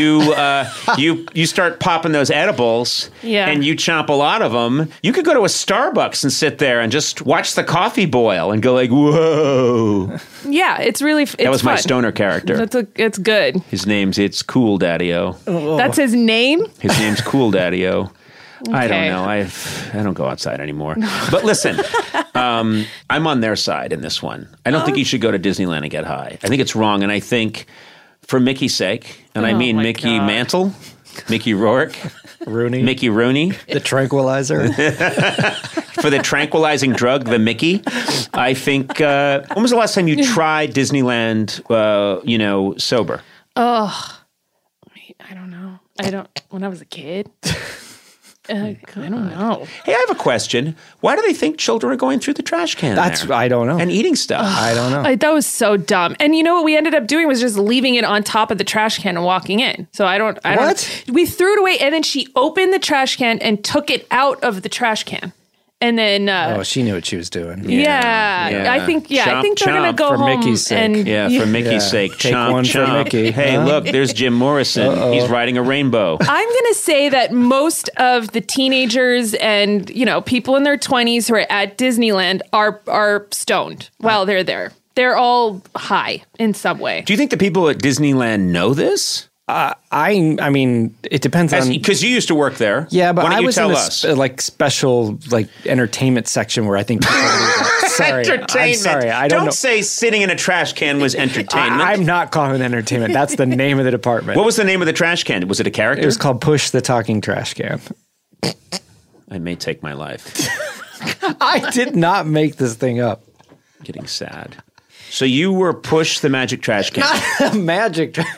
S1: You start popping those edibles, and you chomp a lot of them. You could go to a Starbucks and sit there and just watch the coffee boil and go like, whoa.
S2: Yeah, it's really it's
S1: That was my
S2: fun.
S1: stoner character.
S2: It's good.
S1: His name's It's Cool Daddy-O.
S2: That's his name?
S1: His name's Cool Daddy-O. I don't
S2: Okay.
S1: know. I don't go outside anymore. But listen, I'm on their side in this one. I don't think you should go to Disneyland and get high. I think it's wrong. And I think for Mickey's sake, and I mean
S2: my
S1: Mickey
S2: God.
S1: Mantle, Mickey Rourke,
S8: Rooney.
S1: Mickey Rooney,
S8: The tranquilizer.
S1: for the tranquilizing drug, the Mickey. I think, when was the last time you tried Disneyland, sober?
S2: I don't know. When I was a kid. I don't know.
S1: Hey, I have a question. Why do they think children are going through the trash can
S8: That's
S1: there?
S8: I don't know.
S1: And eating stuff?
S8: I don't know.
S2: That was so dumb. And you know what we ended up doing was just leaving it on top of the trash can and walking in. So I don't.
S8: What?
S2: We threw it away, and then she opened the trash can and took it out of the trash can. And then,
S8: Oh, she knew what she was doing.
S2: yeah, I think they're gonna
S1: Chomp
S2: go
S8: for
S2: home
S8: Mickey's sake.
S2: and
S1: Yeah, for Mickey's
S8: Yeah.
S1: sake.
S8: Take
S1: Chomp,
S8: one for
S1: chomp.
S8: Mickey.
S1: Hey,
S8: Huh?
S1: look, there's Jim Morrison. He's riding a rainbow.
S2: I'm going to say that most of the teenagers and, people in their 20s who are at Disneyland are stoned while they're there. They're all high in some way.
S1: Do you think the people at Disneyland know this?
S8: I mean, it depends on.
S1: Because you used to work there.
S8: Yeah, but
S1: Why don't
S8: I
S1: you
S8: was
S1: tell
S8: in a
S1: us?
S8: special entertainment section where I think people do that. Sorry,
S1: Entertainment.
S8: I'm sorry. I don't know.
S1: say sitting in a trash can was entertainment.
S8: I'm not calling it entertainment. That's the name of the department.
S1: What was the name of the trash can? Was it a character?
S8: It was called Push the Talking Trash Can.
S1: I may take my life.
S8: I did not make this thing up.
S1: Getting sad. So you were Push the Magic Trash Can.
S8: Magic trash.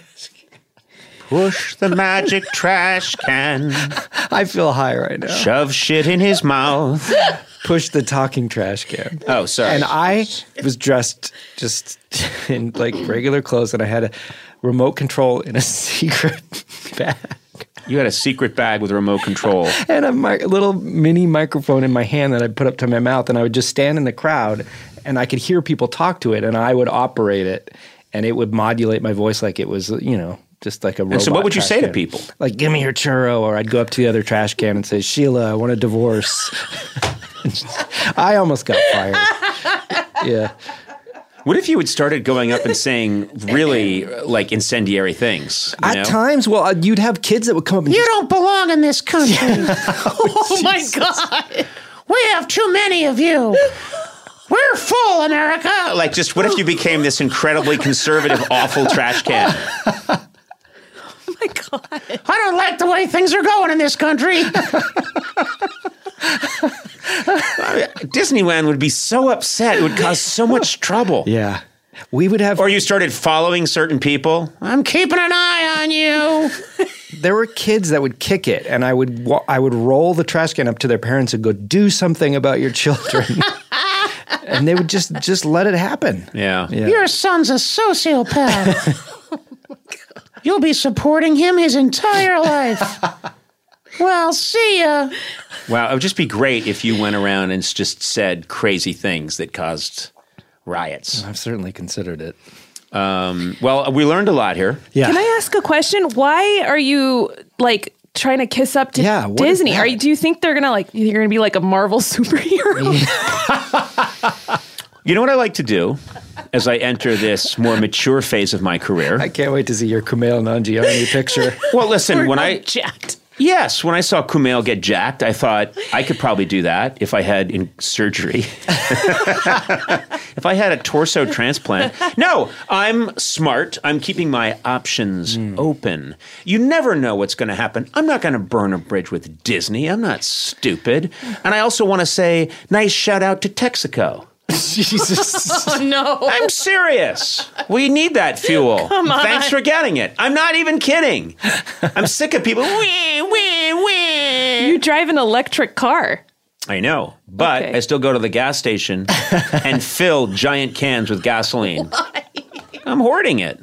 S1: Push the magic trash can.
S8: I feel high right now.
S1: Shove shit in his mouth.
S8: Push the talking trash can.
S1: Oh, sorry.
S8: And I was dressed just in regular clothes, and I had a remote control in a secret bag.
S1: You had a secret bag with a remote control.
S8: And a little mini microphone in my hand that I put up to my mouth, and I would just stand in the crowd, and I could hear people talk to it, and I would operate it, and it would modulate my voice like it was, just like a robot.
S1: And so what would you
S8: trash
S1: say to
S8: can.
S1: people?
S8: Like, give me your churro, or I'd go up to the other trash can and say, Sheila, I want a divorce. I almost got fired. Yeah.
S1: What if you had started going up and saying really incendiary things?
S8: At times, you'd have kids that would come up and
S1: don't belong in this country.
S2: Oh my God.
S1: We have too many of you. We're full, America. What if you became this incredibly conservative, awful trash can?
S2: Oh my God.
S1: I don't like the way things are going in this country. Disneyland would be so upset. It would cause so much trouble.
S8: Yeah. We would have...
S1: Or you started following certain people. I'm keeping an eye on you.
S8: there were kids that would kick it, and I would roll the trash can up to their parents and go, "Do something about your children." And they would just let it happen.
S1: Yeah.
S9: Your son's a sociopath. You'll be supporting him his entire life. Well, see ya.
S1: Wow, it would just be great if you went around and just said crazy things that caused riots.
S8: I've certainly considered it.
S1: Well, we learned a lot here.
S8: Yeah.
S2: Can I ask a question? Why are you like trying to kiss up to
S8: what
S2: Disney?
S8: is that?
S2: Do you think they're gonna you're gonna be like a Marvel superhero?
S1: You know what I like to do as I enter this more mature phase of my career?
S8: I can't wait to see your Kumail Nanjiani picture.
S1: Well, listen, when I
S2: jacked.
S1: Yes, when I saw Kumail get jacked, I thought I could probably do that if I had surgery. If I had a torso transplant. No, I'm smart. I'm keeping my options open. You never know what's going to happen. I'm not going to burn a bridge with Disney. I'm not stupid. And I also want to say, nice shout out to Texaco.
S8: Jesus.
S2: Oh, no.
S1: I'm serious. We need that fuel.
S2: Come on.
S1: Thanks for getting it. I'm not even kidding. I'm sick of people.
S2: You drive an electric car.
S1: I know, but
S2: Okay.
S1: I still go to the gas station and fill giant cans with gasoline.
S2: Why?
S1: I'm hoarding it.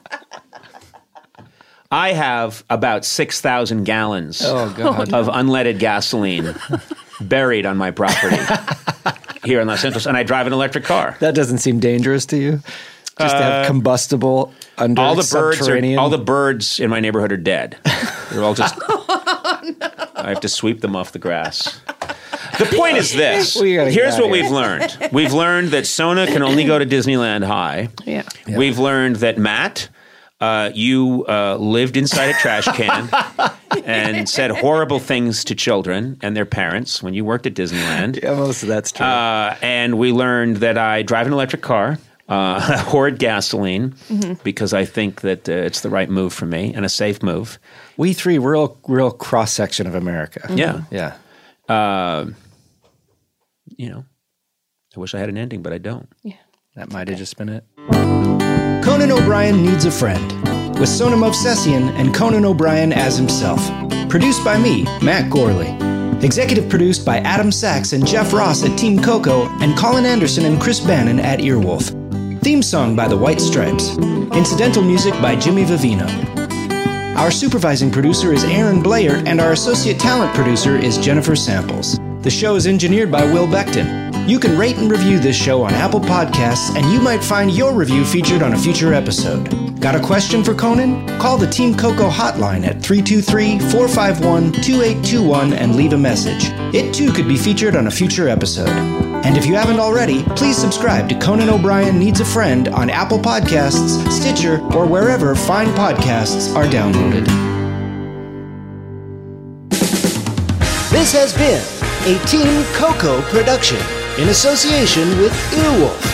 S1: I have about 6,000 gallons of unleaded gasoline buried on my property here in Los Angeles, and I drive an electric car.
S8: That doesn't seem dangerous to you? Just to have combustible under
S1: All the
S8: subterranean?
S1: birds in my neighborhood are dead. They're all just. I have to sweep them off the grass. The point is this. Here's what we've learned. We've learned that Sona can only go to Disneyland High.
S2: Yeah.
S1: We've learned that Matt, you lived inside a trash can and said horrible things to children and their parents when you worked at Disneyland.
S8: Yeah, most of that's true.
S1: And we learned that I drive an electric car, hoard gasoline, because I think that it's the right move for me and a safe move.
S8: We three, real cross-section of America.
S1: Yeah.
S8: Yeah.
S1: I wish I had an ending, but I don't.
S2: Yeah.
S8: That might have just been it. Conan O'Brien Needs a Friend, with Sona Movsesian and Conan O'Brien as himself. Produced by me, Matt Gorley. Executive produced by Adam Sachs and Jeff Ross at Team Coco, and Colin Anderson and Chris Bannon at Earwolf. Theme song by the White Stripes. Incidental music by Jimmy Vivino. Our supervising producer is Aaron Blair, and our associate talent producer is Jennifer Samples. The show is engineered by Will Beckton. You can rate and review this show on Apple Podcasts, and you might find your review featured on a future episode. Got a question for Conan? Call the Team Coco hotline at 323-451-2821 and leave a message. It too could be featured on a future episode. And if you haven't already, please subscribe to Conan O'Brien Needs a Friend on Apple Podcasts, Stitcher, or wherever fine podcasts are downloaded. This has been a Team Coco production in association with Earwolf.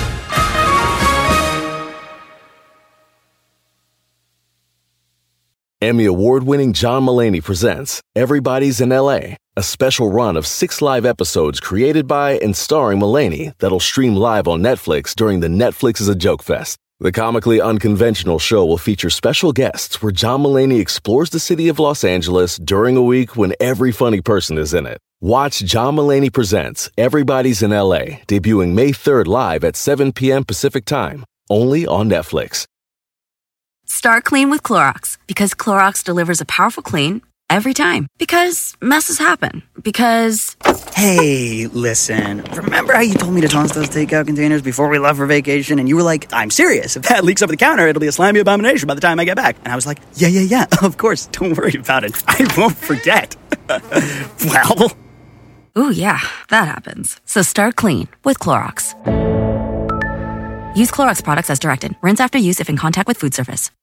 S10: Emmy award-winning John Mulaney presents Everybody's in L.A., a special run of 6 live episodes created by and starring Mulaney that'll stream live on Netflix during the Netflix is a Joke Fest. The comically unconventional show will feature special guests where John Mulaney explores the city of Los Angeles during a week when every funny person is in it. Watch John Mulaney Presents Everybody's in L.A., debuting May 3rd live at 7 p.m. Pacific Time, only on Netflix.
S11: Start clean with Clorox, because Clorox delivers a powerful clean every time. Because messes happen. Because...
S12: Hey, listen. Remember how you told me to toss those takeout containers before we left for vacation? And you were like, I'm serious. If that leaks over the counter, it'll be a slimy abomination by the time I get back. And I was like, yeah, of course. Don't worry about it. I won't forget. Well...
S11: Ooh, yeah, that happens. So start clean with Clorox. Use Clorox products as directed. Rinse after use if in contact with food surface.